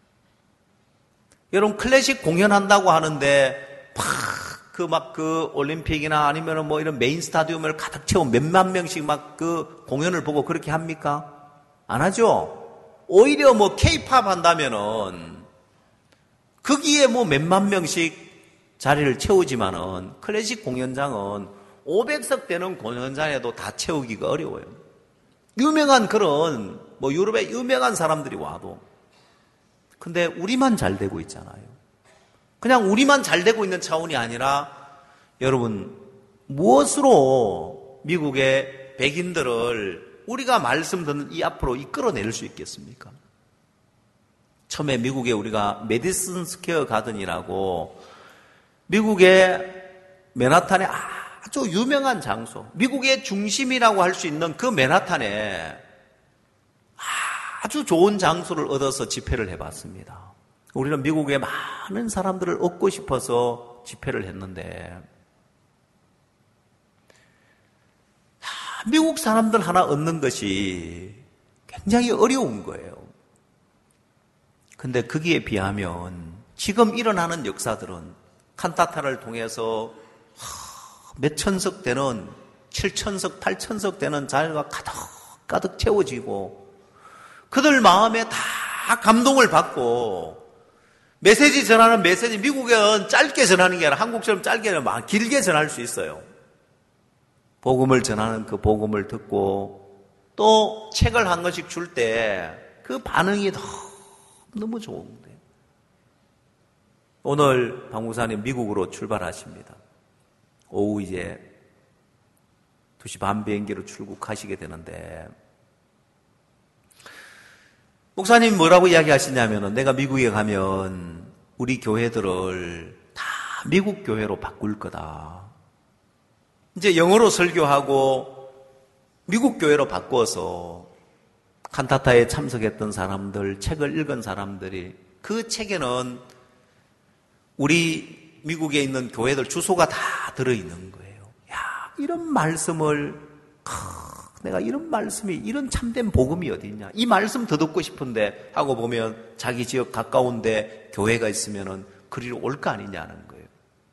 S1: 여러분, 클래식 공연한다고 하는데 팍 그 막 그 올림픽이나 아니면 뭐 이런 메인 스타디움을 가득 채운 몇만 명씩 막 그 공연을 보고 그렇게 합니까? 안 하죠. 오히려 뭐 케이팝 한다면은 거기에 뭐 몇만 명씩 자리를 채우지만은 클래식 공연장은 오백석 되는 공연장에도 다 채우기가 어려워요. 유명한 그런 뭐 유럽의 유명한 사람들이 와도. 근데 우리만 잘 되고 있잖아요. 그냥 우리만 잘 되고 있는 차원이 아니라 여러분, 무엇으로 미국의 백인들을 우리가 말씀 듣는 이 앞으로 이끌어낼 수 있겠습니까? 처음에 미국에 우리가 메디슨 스퀘어 가든이라고 미국의 맨하탄의 아주 유명한 장소, 미국의 중심이라고 할 수 있는 그 맨하탄에 아주 좋은 장소를 얻어서 집회를 해봤습니다. 우리는 미국의 많은 사람들을 얻고 싶어서 집회를 했는데 미국 사람들 하나 얻는 것이 굉장히 어려운 거예요. 근데 거기에 비하면 지금 일어나는 역사들은 칸타타를 통해서 몇 천석 되는, 칠천석, 팔천석 되는 자리가 가득 가득 채워지고 그들 마음에 다 감동을 받고 메시지 전하는 메시지, 미국은 짧게 전하는 게 아니라 한국처럼 짧게 아니라 길게 전할 수 있어요. 복음을 전하는 그 복음을 듣고 또 책을 한 권씩 줄 때 그 반응이 너무 좋은데. 오늘 박 목사님 미국으로 출발하십니다. 오후 이제 두 시 반 비행기로 출국하시게 되는데 목사님 뭐라고 이야기하시냐면은 내가 미국에 가면 우리 교회들을 다 미국 교회로 바꿀 거다. 이제 영어로 설교하고 미국 교회로 바꿔서 칸타타에 참석했던 사람들, 책을 읽은 사람들이 그 책에는 우리 미국에 있는 교회들 주소가 다 들어있는 거예요. 야, 이런 말씀을, 크, 내가 이런 말씀이, 이런 참된 복음이 어디 있냐. 이 말씀 더 듣고 싶은데 하고 보면 자기 지역 가까운데 교회가 있으면은 그리로 올 거 아니냐는 거예요.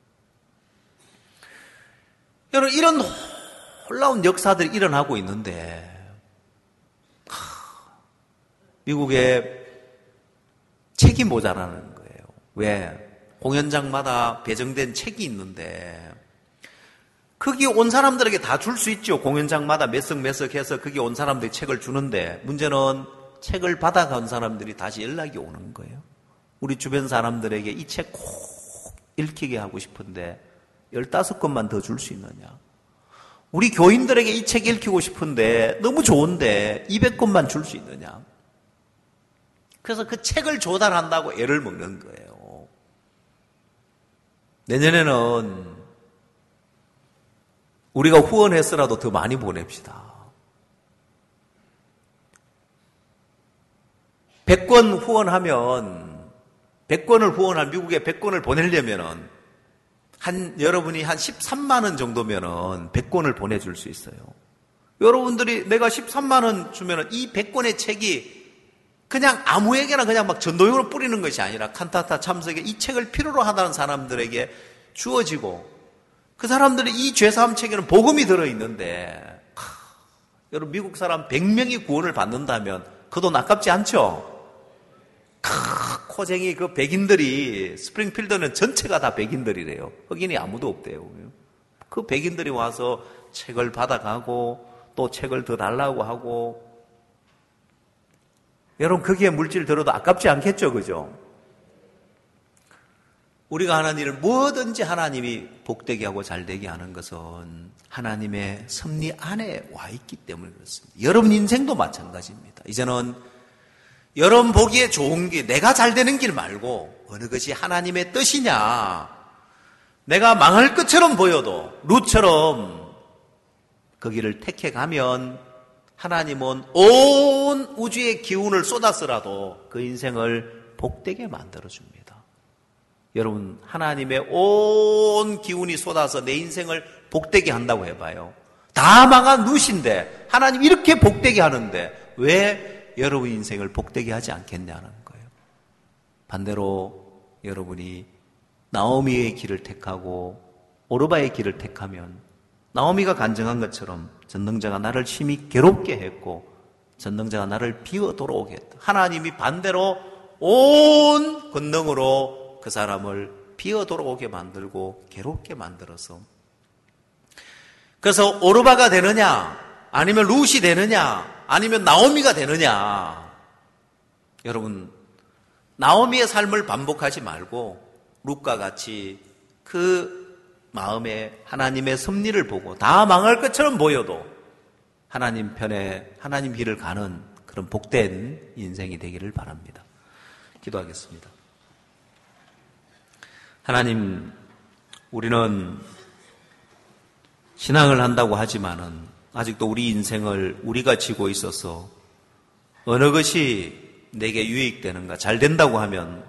S1: 여러분, 이런 놀라운 역사들이 일어나고 있는데, 미국에 책이 모자라는 거예요. 왜? 공연장마다 배정된 책이 있는데 거기 온 사람들에게 다 줄 수 있죠. 공연장마다 몇 석 몇 석 해서 거기 온 사람들이 책을 주는데 문제는 책을 받아간 사람들이 다시 연락이 오는 거예요. 우리 주변 사람들에게 이 책 꼭 읽히게 하고 싶은데 열다섯 권만 더 줄 수 있느냐. 우리 교인들에게 이 책 읽히고 싶은데 너무 좋은데 이백 권만 줄 수 있느냐. 그래서 그 책을 조달한다고 애를 먹는 거예요. 내년에는 우리가 후원해서라도 더 많이 보냅시다. 백 권 후원하면, 백 권을 후원한 미국에 백 권을 보내려면은, 한, 여러분이 한 십삼만 원 정도면은 백 권을 보내줄 수 있어요. 여러분들이 내가 십삼만 원 주면은 이 백 권의 책이 그냥 아무에게나 그냥 막 전도용으로 뿌리는 것이 아니라 칸타타 참석에 이 책을 필요로 하다는 사람들에게 주어지고 그 사람들이 이 죄사함 책에는 복음이 들어있는데 하, 여러분 미국 사람 백 명이 구원을 받는다면 그 돈 아깝지 않죠? 하, 코쟁이 그 백인들이 스프링필드는 전체가 다 백인들이래요. 흑인이 아무도 없대요. 그 백인들이 와서 책을 받아가고 또 책을 더 달라고 하고 여러분 거기에 물질 들어도 아깝지 않겠죠, 그죠? 우리가 하는 일을 뭐든지 하나님이 복되게 하고 잘되게 하는 것은 하나님의 섭리 안에 와 있기 때문에 그렇습니다. 여러분 인생도 마찬가지입니다. 이제는 여러분 보기에 좋은 게 내가 잘되는 길 말고 어느 것이 하나님의 뜻이냐. 내가 망할 것처럼 보여도 룻처럼 그 길을 택해 가면 하나님은 온 우주의 기운을 쏟아서라도 그 인생을 복되게 만들어줍니다. 여러분 하나님의 온 기운이 쏟아서 내 인생을 복되게 한다고 해봐요. 다 망한 룻인데 하나님 이렇게 복되게 하는데 왜 여러분 인생을 복되게 하지 않겠냐는 거예요. 반대로 여러분이 나오미의 길을 택하고 오르바의 길을 택하면 나오미가 간증한 것처럼 전능자가 나를 심히 괴롭게 했고 전능자가 나를 비워 돌아오게 했다. 하나님이 반대로 온 권능으로 그 사람을 비워 돌아오게 만들고 괴롭게 만들어서 그래서 오르바가 되느냐 아니면 룻이 되느냐 아니면 나오미가 되느냐. 여러분 나오미의 삶을 반복하지 말고 룻과 같이 그 마음에 하나님의 섭리를 보고 다 망할 것처럼 보여도 하나님 편에 하나님 길을 가는 그런 복된 인생이 되기를 바랍니다. 기도하겠습니다. 하나님, 우리는 신앙을 한다고 하지만은 아직도 우리 인생을 우리가 지고 있어서 어느 것이 내게 유익되는가 잘 된다고 하면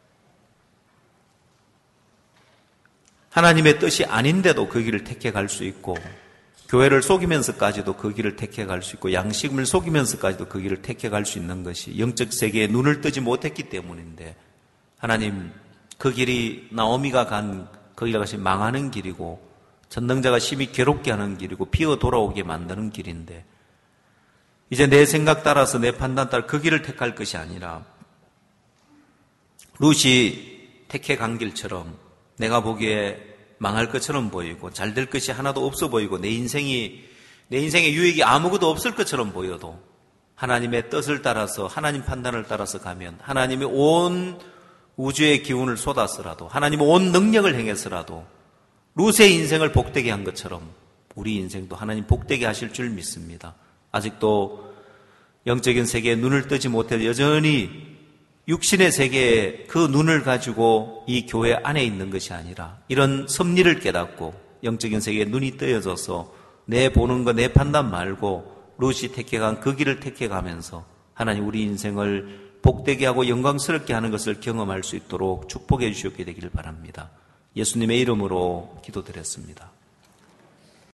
S1: 하나님의 뜻이 아닌데도 그 길을 택해 갈 수 있고 교회를 속이면서까지도 그 길을 택해 갈 수 있고 양심을 속이면서까지도 그 길을 택해 갈 수 있는 것이 영적 세계에 눈을 뜨지 못했기 때문인데 하나님 그 길이 나오미가 간 그 길이 망하는 길이고 전능자가 심히 괴롭게 하는 길이고 비어 돌아오게 만드는 길인데 이제 내 생각 따라서 내 판단 따라 그 길을 택할 것이 아니라 룻이 택해 간 길처럼 내가 보기에 망할 것처럼 보이고 잘 될 것이 하나도 없어 보이고 내 인생이 내 인생의 유익이 아무것도 없을 것처럼 보여도 하나님의 뜻을 따라서 하나님 판단을 따라서 가면 하나님이 온 우주의 기운을 쏟아서라도 하나님의 온 능력을 행해서라도 룻의 인생을 복되게 한 것처럼 우리 인생도 하나님 복되게 하실 줄 믿습니다. 아직도 영적인 세계에 눈을 뜨지 못해 여전히 육신의 세계에 그 눈을 가지고 이 교회 안에 있는 것이 아니라 이런 섭리를 깨닫고 영적인 세계에 눈이 뜨여져서 내 보는 거, 내 판단 말고 롯이 택해간 그 길을 택해가면서 하나님 우리 인생을 복되게 하고 영광스럽게 하는 것을 경험할 수 있도록 축복해 주시게 되기를 바랍니다. 예수님의 이름으로 기도드렸습니다.